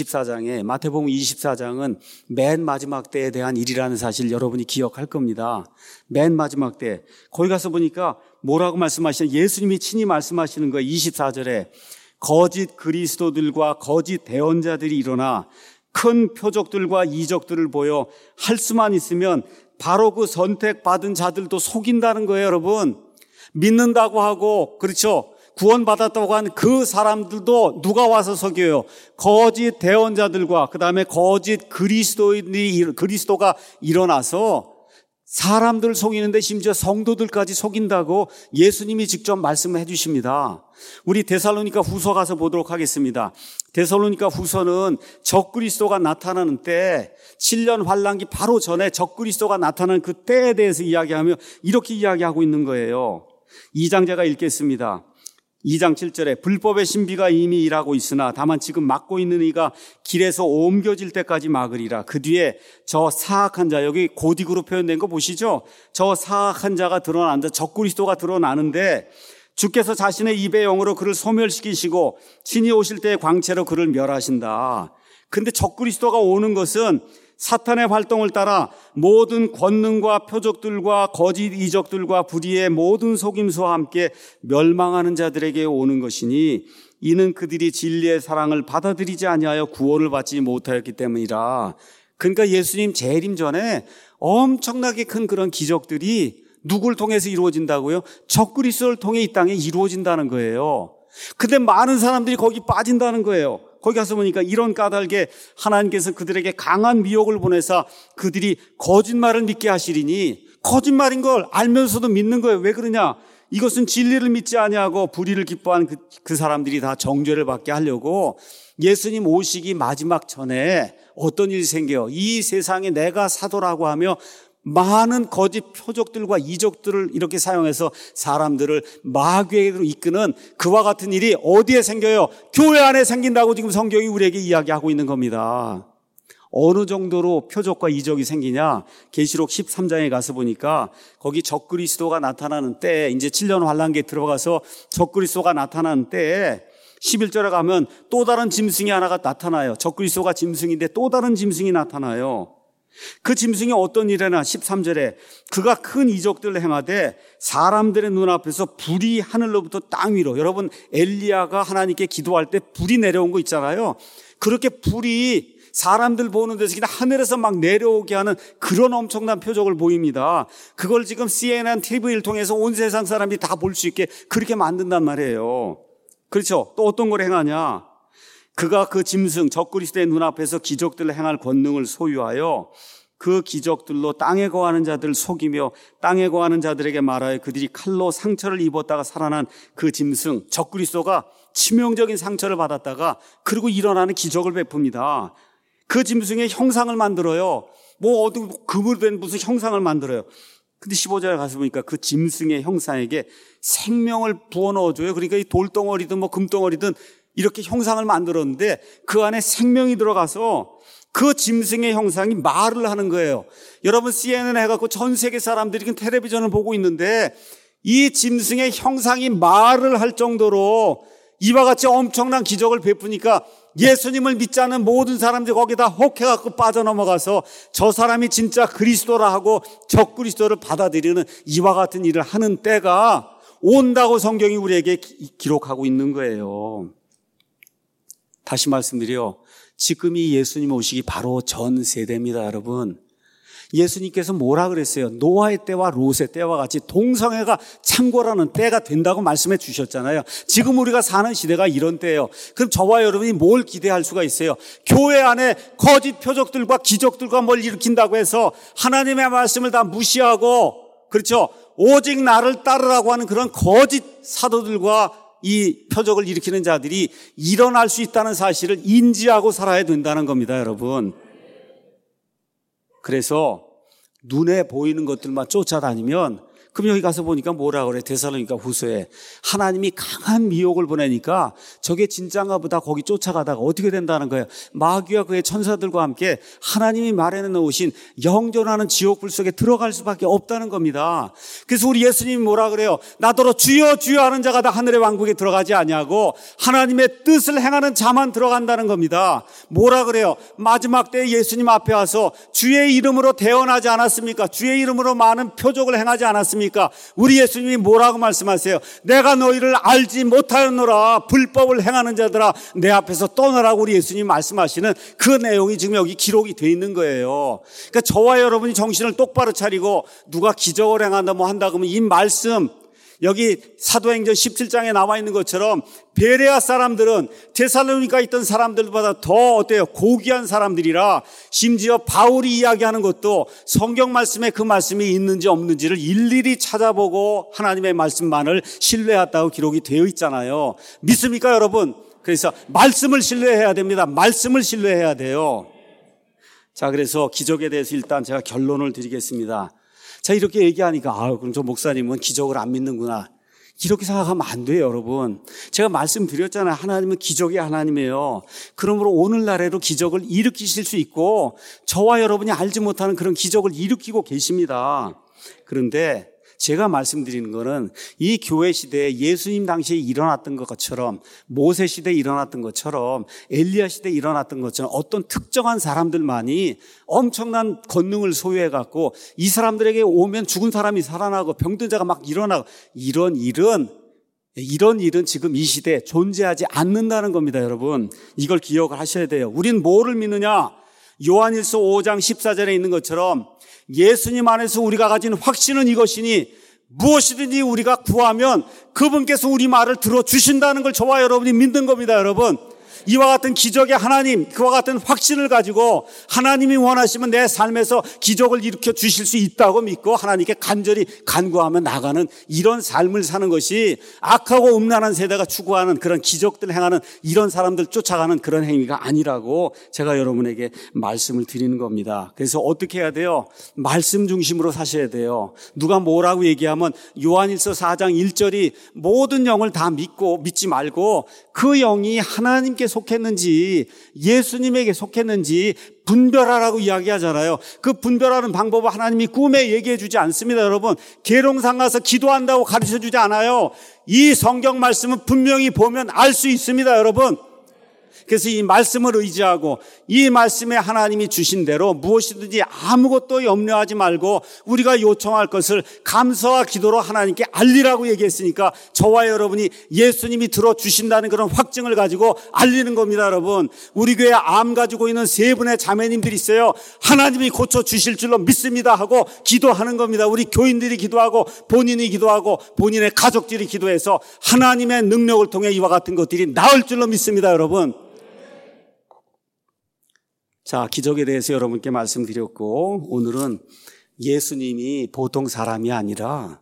24장은 맨 마지막 때에 대한 일이라는 사실 여러분이 기억할 겁니다. 맨 마지막 때. 거기 가서 보니까 뭐라고 말씀하시냐? 예수님이 친히 말씀하시는 거예요. 24절에 거짓 그리스도들과 거짓 대언자들이 일어나 큰 표적들과 이적들을 보여 할 수만 있으면 바로 그 선택받은 자들도 속인다는 거예요, 여러분. 믿는다고 하고, 그렇죠, 구원받았다고 한 그 사람들도 누가 와서 속여요? 거짓 대언자들과 그 다음에 거짓 그리스도가 일어나서 사람들을 속이는데 심지어 성도들까지 속인다고 예수님이 직접 말씀을 해주십니다. 우리 데살로니가 후서 가서 보도록 하겠습니다. 데살로니가 후서는 적그리스도가 나타나는 때, 7년 환란기 바로 전에 적그리스도가 나타나는 그 때에 대해서 이야기하며 이렇게 이야기하고 있는 거예요. 2장 제가 읽겠습니다. 2장 7절에 불법의 신비가 이미 일하고 있으나 다만 지금 막고 있는 이가 길에서 옮겨질 때까지 막으리라. 그 뒤에 저 사악한 자, 여기 고딕으로 표현된 거 보시죠? 저 사악한 자가 드러난다. 적그리스도가 드러나는데 주께서 자신의 입의 영으로 그를 소멸시키시고 친히 오실 때의 광채로 그를 멸하신다. 근데 적그리스도가 오는 것은 사탄의 활동을 따라 모든 권능과 표적들과 거짓 이적들과 불의의 모든 속임수와 함께 멸망하는 자들에게 오는 것이니 이는 그들이 진리의 사랑을 받아들이지 아니하여 구원을 받지 못하였기 때문이라. 그러니까 예수님 재림 전에 엄청나게 큰 그런 기적들이 누굴 통해서 이루어진다고요? 적그리스도를 통해 이 땅에 이루어진다는 거예요. 근데 많은 사람들이 거기 빠진다는 거예요. 거기 가서 보니까 이런 까닭에 하나님께서 그들에게 강한 미혹을 보내사 그들이 거짓말을 믿게 하시리니, 거짓말인 걸 알면서도 믿는 거예요. 왜 그러냐? 이것은 진리를 믿지 아니하고 불의를 기뻐한 그 사람들이 다 정죄를 받게 하려고 예수님 오시기 마지막 전에 어떤 일이 생겨요? 이 세상에 내가 사도라고 하며 많은 거짓 표적들과 이적들을 이렇게 사용해서 사람들을 마귀에게로 이끄는 그와 같은 일이 어디에 생겨요? 교회 안에 생긴다고 지금 성경이 우리에게 이야기하고 있는 겁니다. 어느 정도로 표적과 이적이 생기냐? 계시록 13장에 가서 보니까 거기 적그리스도가 나타나는 때에, 이제 7년 환란기에 들어가서 적그리스도가 나타나는 때에 11절에 가면 또 다른 짐승이 하나가 나타나요. 적그리스도가 짐승인데 또 다른 짐승이 나타나요. 그 짐승이 어떤 일에나 13절에 그가 큰 이적들을 행하되 사람들의 눈앞에서 불이 하늘로부터 땅 위로, 여러분 엘리야가 하나님께 기도할 때 불이 내려온 거 있잖아요. 그렇게 불이 사람들 보는 데서 그냥 하늘에서 막 내려오게 하는 그런 엄청난 표적을 보입니다. 그걸 지금 CNN TV를 통해서 온 세상 사람들이 다 볼 수 있게 그렇게 만든단 말이에요. 그렇죠? 또 어떤 걸 행하냐? 그가 그 짐승 적그리스도의 눈앞에서 기적들을 행할 권능을 소유하여 그 기적들로 땅에 거하는 자들을 속이며 땅에 거하는 자들에게 말하여 그들이 칼로 상처를 입었다가 살아난 그 짐승 적그리스도가 치명적인 상처를 받았다가 그리고 일어나는 기적을 베풉니다. 그 짐승의 형상을 만들어요. 어디 금으로 된 무슨 형상을 만들어요. 근데 15절에 가서 보니까 그 짐승의 형상에게 생명을 부어 넣어줘요. 그러니까 이 돌덩어리든 금덩어리든 이렇게 형상을 만들었는데 그 안에 생명이 들어가서 그 짐승의 형상이 말을 하는 거예요. 여러분 CNN 해갖고 전 세계 사람들이 텔레비전을 보고 있는데 이 짐승의 형상이 말을 할 정도로 이와 같이 엄청난 기적을 베푸니까 예수님을 믿지 않는 모든 사람들이 거기다 혹해갖고 빠져넘어가서 저 사람이 진짜 그리스도라 하고 적그리스도를 받아들이는 이와 같은 일을 하는 때가 온다고 성경이 우리에게 기록하고 있는 거예요. 다시 말씀드려, 지금이 예수님 오시기 바로 전 세대입니다, 여러분. 예수님께서 뭐라 그랬어요? 노아의 때와 롯의 때와 같이 동성애가 창궐하는 때가 된다고 말씀해 주셨잖아요. 지금 우리가 사는 시대가 이런 때예요. 그럼 저와 여러분이 뭘 기대할 수가 있어요? 교회 안에 거짓 표적들과 기적들과 뭘 일으킨다고 해서 하나님의 말씀을 다 무시하고, 그렇죠? 오직 나를 따르라고 하는 그런 거짓 사도들과 이 표적을 일으키는 자들이 일어날 수 있다는 사실을 인지하고 살아야 된다는 겁니다, 여러분. 그래서 눈에 보이는 것들만 쫓아다니면, 그럼 여기 가서 보니까 뭐라 그래? 데살로니가 후서에 하나님이 강한 미혹을 보내니까 저게 진짜인가 보다 거기 쫓아가다가 어떻게 된다는 거예요? 마귀와 그의 천사들과 함께 하나님이 마련해 놓으신 영존하는 지옥불 속에 들어갈 수밖에 없다는 겁니다. 그래서 우리 예수님이 뭐라 그래요? 나더러 주여 주여 하는 자가 다 하늘의 왕국에 들어가지 아니하고 하나님의 뜻을 행하는 자만 들어간다는 겁니다. 뭐라 그래요? 마지막 때 예수님 앞에 와서 주의 이름으로 대언하지 않았습니까? 주의 이름으로 많은 표적을 행하지 않았습니까? 우리 예수님이 뭐라고 말씀하세요? 내가 너희를 알지 못하였노라. 불법을 행하는 자들아 내 앞에서 떠나라고 우리 예수님이 말씀하시는 그 내용이 지금 여기 기록이 돼 있는 거예요. 그러니까 저와 여러분이 정신을 똑바로 차리고 누가 기적을 행한다 뭐 한다 그러면 이 말씀, 여기 사도행전 17장에 나와 있는 것처럼 베레아 사람들은 데살로니가에 있던 사람들보다 더 어때요? 고귀한 사람들이라 심지어 바울이 이야기하는 것도 성경 말씀에 그 말씀이 있는지 없는지를 일일이 찾아보고 하나님의 말씀만을 신뢰했다고 기록이 되어 있잖아요. 믿습니까, 여러분? 그래서 말씀을 신뢰해야 됩니다. 말씀을 신뢰해야 돼요. 자, 그래서 기적에 대해서 일단 제가 결론을 드리겠습니다. 자, 이렇게 얘기하니까 그럼 저 목사님은 기적을 안 믿는구나, 이렇게 생각하면 안 돼요, 여러분. 제가 말씀드렸잖아요. 하나님은 기적의 하나님이에요. 그러므로 오늘날에도 기적을 일으키실 수 있고 저와 여러분이 알지 못하는 그런 기적을 일으키고 계십니다. 그런데 제가 말씀드리는 거는 이 교회 시대에 예수님 당시에 일어났던 것처럼, 모세 시대에 일어났던 것처럼, 엘리야 시대에 일어났던 것처럼 어떤 특정한 사람들만이 엄청난 권능을 소유해갖고 이 사람들에게 오면 죽은 사람이 살아나고 병든 자가 막 일어나고 이런 일은 지금 이 시대에 존재하지 않는다는 겁니다, 여러분. 이걸 기억을 하셔야 돼요. 우린 뭐를 믿느냐? 요한일서 5장 14절에 있는 것처럼 예수님 안에서 우리가 가진 확신은 이것이니 무엇이든지 우리가 구하면 그분께서 우리 말을 들어주신다는 걸 저와 여러분이 믿는 겁니다, 여러분. 이와 같은 기적의 하나님, 그와 같은 확신을 가지고 하나님이 원하시면 내 삶에서 기적을 일으켜 주실 수 있다고 믿고 하나님께 간절히 간구하며 나가는 이런 삶을 사는 것이 악하고 음란한 세대가 추구하는 그런 기적들을 행하는 이런 사람들 쫓아가는 그런 행위가 아니라고 제가 여러분에게 말씀을 드리는 겁니다. 그래서 어떻게 해야 돼요? 말씀 중심으로 사셔야 돼요. 누가 뭐라고 얘기하면 요한일서 4장 1절이 모든 영을 다 믿지 말고 그 영이 하나님께 속했는지 예수님에게 속했는지 분별하라고 이야기하잖아요. 그 분별하는 방법을 하나님이 꿈에 얘기해 주지 않습니다. 여러분, 계룡산 가서 기도한다고 가르쳐 주지 않아요. 이 성경 말씀은 분명히 보면 알 수 있습니다. 여러분, 그래서 이 말씀을 의지하고 이 말씀에 하나님이 주신 대로 무엇이든지 아무것도 염려하지 말고 우리가 요청할 것을 감사와 기도로 하나님께 알리라고 얘기했으니까 저와 여러분이 예수님이 들어주신다는 그런 확증을 가지고 알리는 겁니다. 여러분, 우리 교회에 암 가지고 있는 3분의 자매님들이 있어요. 하나님이 고쳐주실 줄로 믿습니다 하고 기도하는 겁니다. 우리 교인들이 기도하고 본인이 기도하고 본인의 가족들이 기도해서 하나님의 능력을 통해 이와 같은 것들이 나을 줄로 믿습니다. 여러분, 자, 기적에 대해서 여러분께 말씀드렸고 오늘은 예수님이 보통 사람이 아니라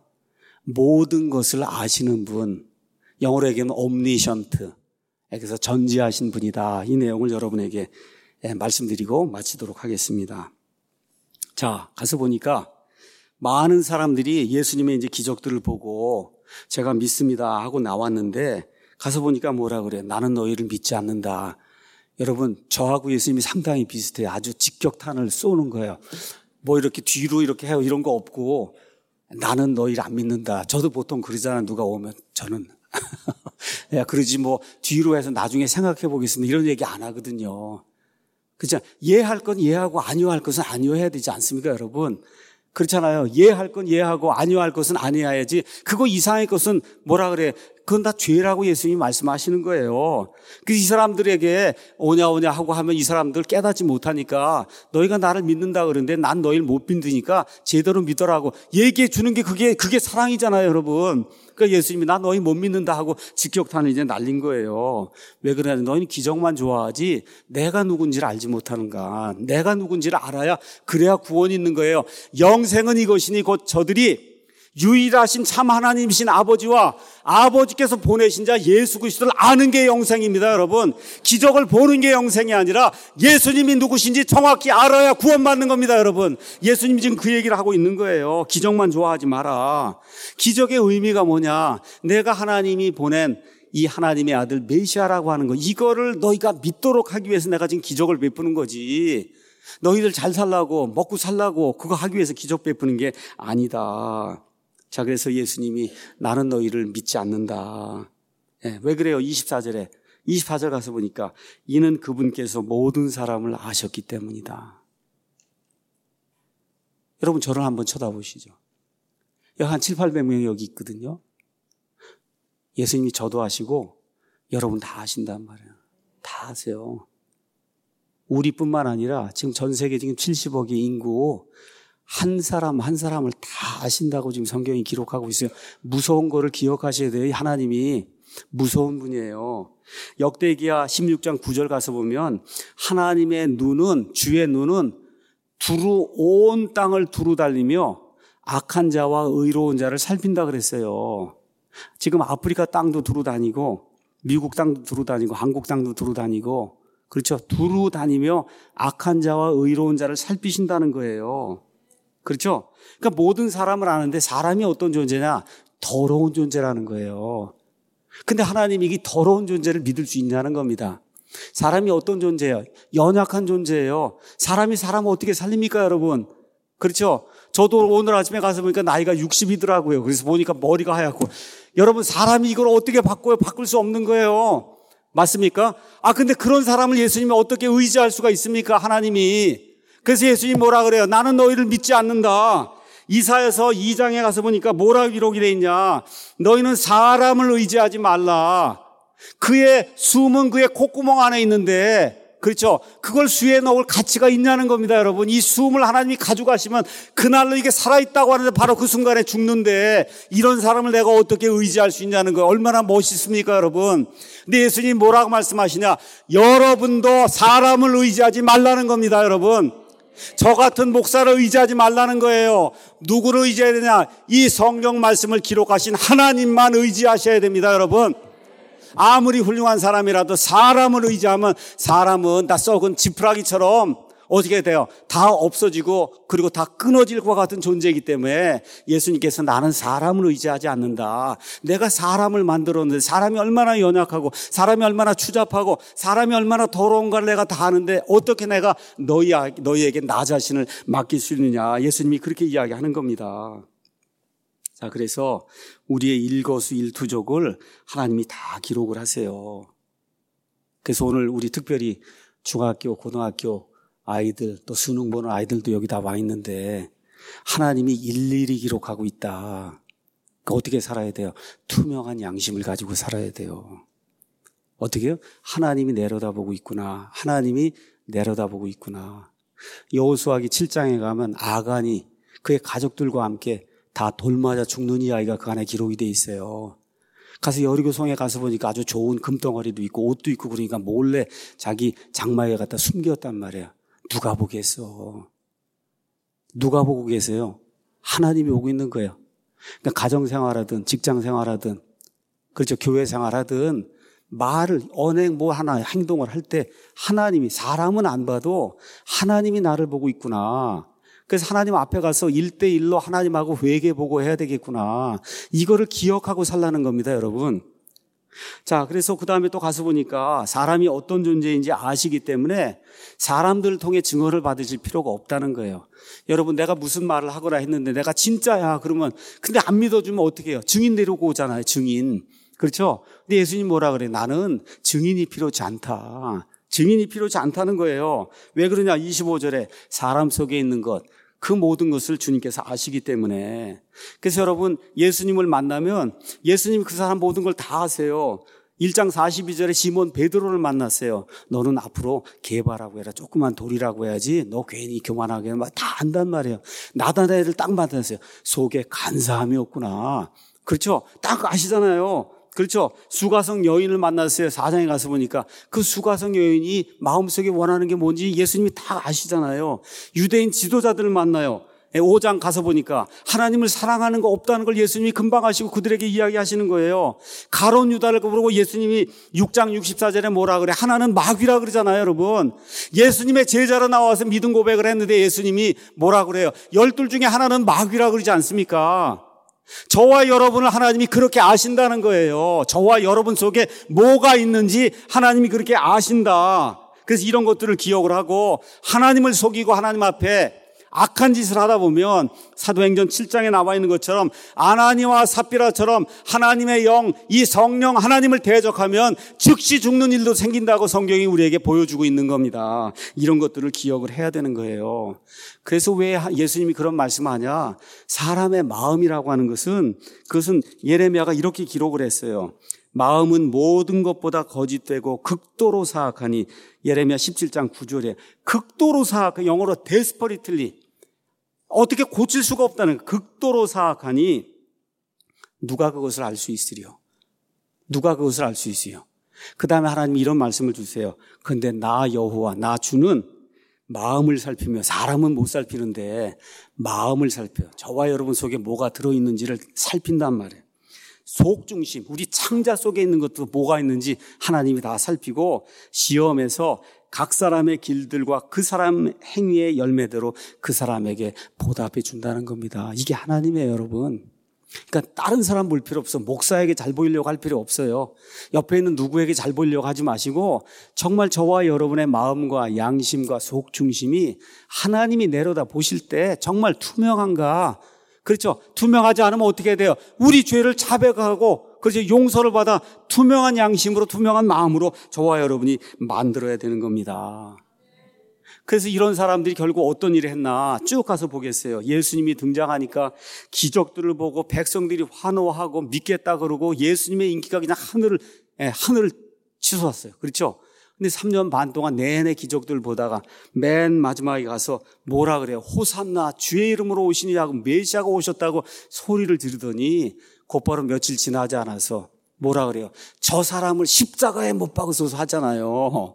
모든 것을 아시는 분, 영어로 얘기하면 omniscient, 그래서 전지하신 분이다. 이 내용을 여러분에게 말씀드리고 마치도록 하겠습니다. 자, 가서 보니까 많은 사람들이 예수님의 이제 기적들을 보고 제가 믿습니다 하고 나왔는데 가서 보니까 뭐라 그래요? 나는 너희를 믿지 않는다. 여러분, 저하고 예수님이 상당히 비슷해요. 아주 직격탄을 쏘는 거예요. 뭐 이렇게 뒤로 이렇게 해요. 이런 거 없고 나는 너희를 안 믿는다. 저도 보통 그러잖아요. 누가 오면 저는 야, 그러지 뭐 뒤로 해서 나중에 생각해 보겠습니다. 이런 얘기 안 하거든요. 그렇죠? 이해할 건 이해하고 아니할 것은 아니해야 되지 않습니까, 여러분? 그렇잖아요. 이해할 건 이해하고 아니할 것은 아니해야지. 그거 이상의 것은 뭐라 그래? 그건 다 죄라고 예수님이 말씀하시는 거예요. 그 이 사람들에게 오냐 하고 하면 이 사람들 깨닫지 못하니까 너희가 나를 믿는다 그러는데 난 너희를 못 믿으니까 제대로 믿으라고 얘기해 주는 게 그게 사랑이잖아요, 여러분. 그러니까 예수님이 나 너희 못 믿는다 하고 직격탄을 이제 날린 거예요. 왜 그러냐? 너희는 기적만 좋아하지 내가 누군지를 알지 못하는가. 내가 누군지를 알아야 그래야 구원이 있는 거예요. 영생은 이것이니 곧 저들이 유일하신 참 하나님이신 아버지와 아버지께서 보내신 자 예수 그리스도를 아는 게 영생입니다. 여러분, 기적을 보는 게 영생이 아니라 예수님이 누구신지 정확히 알아야 구원받는 겁니다. 여러분, 예수님이 지금 그 얘기를 하고 있는 거예요. 기적만 좋아하지 마라. 기적의 의미가 뭐냐? 내가 하나님이 보낸 이 하나님의 아들 메시아라고 하는 거, 이거를 너희가 믿도록 하기 위해서 내가 지금 기적을 베푸는 거지. 너희들 잘 살라고 먹고 살라고 그거 하기 위해서 기적 베푸는 게 아니다. 자, 그래서 예수님이 나는 너희를 믿지 않는다. 왜 그래요? 24절 가서 보니까 이는 그분께서 모든 사람을 아셨기 때문이다. 여러분, 저를 한번 쳐다보시죠. 여기 한 700~800명이 여기 있거든요. 예수님이 저도 아시고 여러분 다 아신단 말이에요. 다 아세요. 우리뿐만 아니라 지금 전 세계 지금 70억의 인구 한 사람을 다 아신다고 지금 성경이 기록하고 있어요. 무서운 거를 기억하셔야 돼요. 하나님이 무서운 분이에요. 역대기야 16장 9절 가서 보면 하나님의 눈은, 주의 눈은 온 땅을 두루 달리며 악한 자와 의로운 자를 살핀다 그랬어요. 지금 아프리카 땅도 두루 다니고 미국 땅도 두루 다니고 한국 땅도 두루 다니고, 그렇죠? 두루 다니며 악한 자와 의로운 자를 살피신다는 거예요. 그렇죠? 그러니까 모든 사람을 아는데 사람이 어떤 존재냐? 더러운 존재라는 거예요. 근데 하나님이 이 더러운 존재를 믿을 수 있냐는 겁니다. 사람이 어떤 존재예요? 연약한 존재예요. 사람이 사람을 어떻게 살립니까, 여러분? 그렇죠? 저도 오늘 아침에 가서 보니까 나이가 60이더라고요. 그래서 보니까 머리가 하얗고. 여러분, 사람이 이걸 어떻게 바꿔요? 바꿀 수 없는 거예요. 맞습니까? 근데 그런 사람을 예수님이 어떻게 의지할 수가 있습니까? 하나님이. 그래서 예수님이 뭐라 그래요? 나는 너희를 믿지 않는다. 이사야서 2장에 가서 보니까 뭐라 기록이 돼 있냐? 너희는 사람을 의지하지 말라. 그의 숨은 그의 콧구멍 안에 있는데 그렇죠? 그걸 수에 넣을 가치가 있냐는 겁니다, 여러분. 이 수음을 하나님이 가져가시면 그날로 이게 살아있다고 하는데 바로 그 순간에 죽는데 이런 사람을 내가 어떻게 의지할 수 있냐는 거예요. 얼마나 멋있습니까, 여러분? 근데 예수님이 뭐라고 말씀하시냐? 여러분도 사람을 의지하지 말라는 겁니다, 여러분. 저 같은 목사를 의지하지 말라는 거예요. 누구를 의지해야 되냐? 이 성경 말씀을 기록하신 하나님만 의지하셔야 됩니다, 여러분. 아무리 훌륭한 사람이라도 사람을 의지하면 사람은 다 썩은 지푸라기처럼 어떻게 돼요? 다 없어지고 그리고 다 끊어질 것 같은 존재이기 때문에 예수님께서 나는 사람을 의지하지 않는다. 내가 사람을 만들었는데 사람이 얼마나 연약하고 사람이 얼마나 추잡하고 사람이 얼마나 더러운가를 내가 다 아는데 어떻게 내가 너희에게 나 자신을 맡길 수 있느냐. 예수님이 그렇게 이야기하는 겁니다. 자, 그래서 우리의 일거수일투족을 하나님이 다 기록을 하세요. 그래서 오늘 우리 특별히 중학교, 고등학교 아이들 또 수능 보는 아이들도 여기 다 와 있는데 하나님이 일일이 기록하고 있다. 그러니까 어떻게 살아야 돼요? 투명한 양심을 가지고 살아야 돼요. 어떻게요? 하나님이 내려다보고 있구나. 하나님이 내려다보고 있구나. 여호수아기 7장에 가면 아간이 그의 가족들과 함께 다 돌 맞아 죽는 이야기가 그 안에 기록이 돼 있어요. 가서 여리고성에 가서 보니까 아주 좋은 금덩어리도 있고 옷도 있고 그러니까 몰래 자기 장막에 갖다 숨겼단 말이에요. 누가 보겠어? 누가 보고 계세요? 하나님이 보고 있는 거예요. 그러니까 가정생활하든 직장생활하든 그렇죠. 교회생활하든 말을 언행 뭐 하나 행동을 할 때 하나님이 사람은 안 봐도 하나님이 나를 보고 있구나. 그래서 하나님 앞에 가서 1대1로 하나님하고 회개보고 해야 되겠구나. 이거를 기억하고 살라는 겁니다, 여러분. 자, 그래서 그 다음에 또 가서 보니까 사람이 어떤 존재인지 아시기 때문에 사람들을 통해 증언을 받으실 필요가 없다는 거예요. 여러분, 내가 무슨 말을 하거나 했는데 내가 진짜야 그러면 근데 안 믿어주면 어떻게 해요? 증인 데리고 오잖아요, 증인. 그렇죠? 근데 예수님 뭐라 그래요? 나는 증인이 필요치 않다. 증인이 필요치 않다는 거예요. 왜 그러냐? 25절에 사람 속에 있는 것, 그 모든 것을 주님께서 아시기 때문에. 그래서 여러분, 예수님을 만나면 예수님이 그 사람 모든 걸 다 아세요. 1장 42절에 시몬 베드로를 만났어요. 너는 앞으로 게바라고 해라. 조그만 돌이라고 해야지. 너 괜히 교만하게 다 안단 말이에요. 나다나엘을 딱 만났어요. 속에 간사함이 없구나. 그렇죠? 딱 아시잖아요. 그렇죠? 수가성 여인을 만났어요. 4장에 가서 보니까 그 수가성 여인이 마음속에 원하는 게 뭔지 예수님이 다 아시잖아요. 유대인 지도자들을 만나요. 5장 가서 보니까 하나님을 사랑하는 거 없다는 걸 예수님이 금방 아시고 그들에게 이야기하시는 거예요. 가룟 유다를 부르고 예수님이 6장 64절에 뭐라 그래? 하나는 마귀라 그러잖아요, 여러분. 예수님의 제자로 나와서 믿음 고백을 했는데 예수님이 뭐라 그래요? 12 중에 하나는 마귀라 그러지 않습니까? 저와 여러분을 하나님이 그렇게 아신다는 거예요. 저와 여러분 속에 뭐가 있는지 하나님이 그렇게 아신다. 그래서 이런 것들을 기억을 하고 하나님을 속이고 하나님 앞에 악한 짓을 하다 보면 사도행전 7장에 나와 있는 것처럼 아나니와 삽비라처럼 하나님의 영, 이 성령 하나님을 대적하면 즉시 죽는 일도 생긴다고 성경이 우리에게 보여주고 있는 겁니다. 이런 것들을 기억을 해야 되는 거예요. 그래서 왜 예수님이 그런 말씀을 하냐? 사람의 마음이라고 하는 것은 그것은 예레미야가 이렇게 기록을 했어요. 마음은 모든 것보다 거짓되고 극도로 사악하니 예레미야 17장 9절에 극도로 사악한 영어로 desperately 어떻게 고칠 수가 없다는 극도로 사악하니 누가 그것을 알 수 있으리요? 누가 그것을 알 수 있어요? 그 다음에 하나님이 이런 말씀을 주세요. 그런데 나 여호와 나 주는 마음을 살피며 사람은 못 살피는데 마음을 살펴요. 저와 여러분 속에 뭐가 들어있는지를 살핀단 말이에요. 속 중심, 우리 창자 속에 있는 것도 뭐가 있는지 하나님이 다 살피고 시험에서 각 사람의 길들과 그 사람 행위의 열매대로 그 사람에게 보답해 준다는 겁니다. 이게 하나님이에요, 여러분. 그러니까 다른 사람 볼 필요 없어. 목사에게 잘 보이려고 할 필요 없어요. 옆에 있는 누구에게 잘 보이려고 하지 마시고 정말 저와 여러분의 마음과 양심과 속 중심이 하나님이 내려다 보실 때 정말 투명한가? 그렇죠. 투명하지 않으면 어떻게 돼요? 우리 죄를 자백하고 그렇죠. 용서를 받아 투명한 양심으로 투명한 마음으로 저와 여러분이 만들어야 되는 겁니다. 그래서 이런 사람들이 결국 어떤 일을 했나 쭉 가서 보겠어요. 예수님이 등장하니까 기적들을 보고 백성들이 환호하고 믿겠다 그러고 예수님의 인기가 그냥 하늘을 치솟았어요. 그렇죠. 근데 3년 반 동안 내내 기적들 보다가 맨 마지막에 가서 뭐라 그래요? 호산나 주의 이름으로 오시니 하고 메시아가 오셨다고 소리를 지르더니 곧바로 며칠 지나지 않아서 뭐라 그래요? 저 사람을 십자가에 못 박으소서 하잖아요.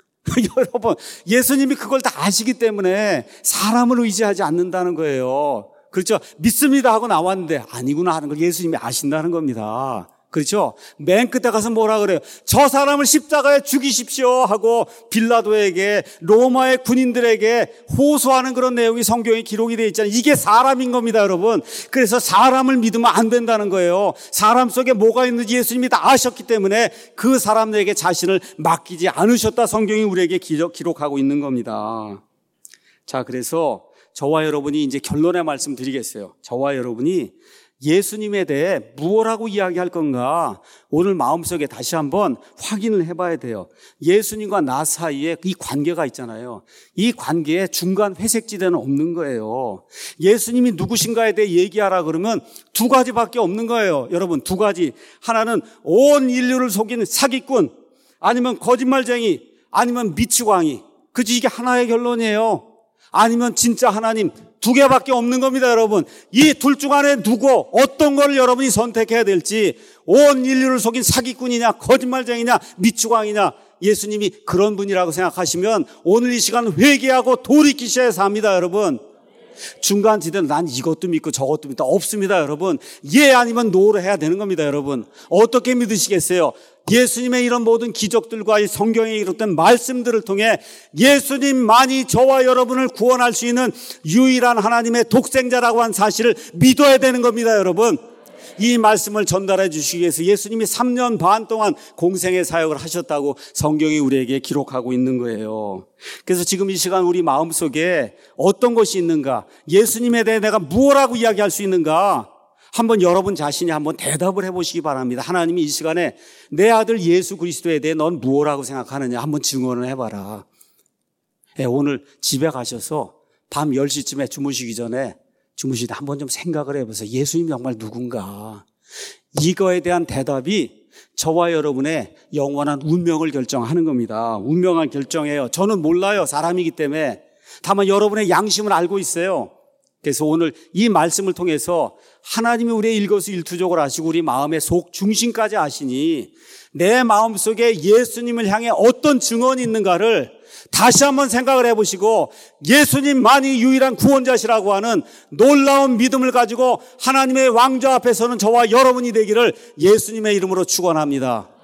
여러분, 예수님이 그걸 다 아시기 때문에 사람을 의지하지 않는다는 거예요. 그렇죠? 믿습니다 하고 나왔는데 아니구나 하는 걸 예수님이 아신다는 겁니다. 그렇죠? 맨 끝에 가서 뭐라 그래요? 저 사람을 십자가에 죽이십시오 하고 빌라도에게 로마의 군인들에게 호소하는 그런 내용이 성경에 기록이 되어 있잖아요. 이게 사람인 겁니다, 여러분. 그래서 사람을 믿으면 안 된다는 거예요. 사람 속에 뭐가 있는지 예수님이 다 아셨기 때문에 그 사람에게 자신을 맡기지 않으셨다 성경이 우리에게 기록하고 있는 겁니다. 자, 그래서 저와 여러분이 이제 결론의 말씀 드리겠어요. 저와 여러분이 예수님에 대해 무엇라고 이야기할 건가 오늘 마음속에 다시 한번 확인을 해봐야 돼요. 예수님과 나 사이에 이 관계가 있잖아요. 이 관계에 중간 회색지대는 없는 거예요. 예수님이 누구신가에 대해 얘기하라 그러면 두 가지밖에 없는 거예요. 여러분, 두 가지. 하나는 온 인류를 속이는 사기꾼, 아니면 거짓말쟁이, 아니면 미치광이. 그치, 이게 하나의 결론이에요. 아니면 진짜 하나님, 두 개밖에 없는 겁니다, 여러분. 이 둘 중 안에 누구, 어떤 걸 여러분이 선택해야 될지, 온 인류를 속인 사기꾼이냐, 거짓말쟁이냐, 미추광이냐, 예수님이 그런 분이라고 생각하시면 오늘 이 시간 회개하고 돌이키셔야 해서 합니다, 여러분. 중간 지대는 난 이것도 믿고 저것도 믿다 없습니다, 여러분. 예 아니면 노로 해야 되는 겁니다, 여러분. 어떻게 믿으시겠어요? 예수님의 이런 모든 기적들과 이 성경에 기록된 말씀들을 통해 예수님만이 저와 여러분을 구원할 수 있는 유일한 하나님의 독생자라고 한 사실을 믿어야 되는 겁니다, 여러분. 이 말씀을 전달해 주시기 위해서 예수님이 3년 반 동안 공생의 사역을 하셨다고 성경이 우리에게 기록하고 있는 거예요. 그래서 지금 이 시간 우리 마음속에 어떤 것이 있는가, 예수님에 대해 내가 무엇라고 이야기할 수 있는가, 한번 여러분 자신이 한번 대답을 해보시기 바랍니다. 하나님이 이 시간에 내 아들 예수 그리스도에 대해 넌 무엇라고 생각하느냐 한번 증언을 해봐라. 오늘 집에 가셔서 밤 10시쯤에 주무시기 전에 주무시다 한번 좀 생각을 해보세요. 예수님 정말 누군가. 이거에 대한 대답이 저와 여러분의 영원한 운명을 결정하는 겁니다. 운명한 결정이에요. 저는 몰라요. 사람이기 때문에. 다만 여러분의 양심을 알고 있어요. 그래서 오늘 이 말씀을 통해서 하나님이 우리의 일거수일투족을 아시고 우리 마음의 속 중심까지 아시니 내 마음속에 예수님을 향해 어떤 증언이 있는가를 다시 한번 생각을 해보시고 예수님만이 유일한 구원자시라고 하는 놀라운 믿음을 가지고 하나님의 왕좌 앞에 서는 저와 여러분이 되기를 예수님의 이름으로 축원합니다.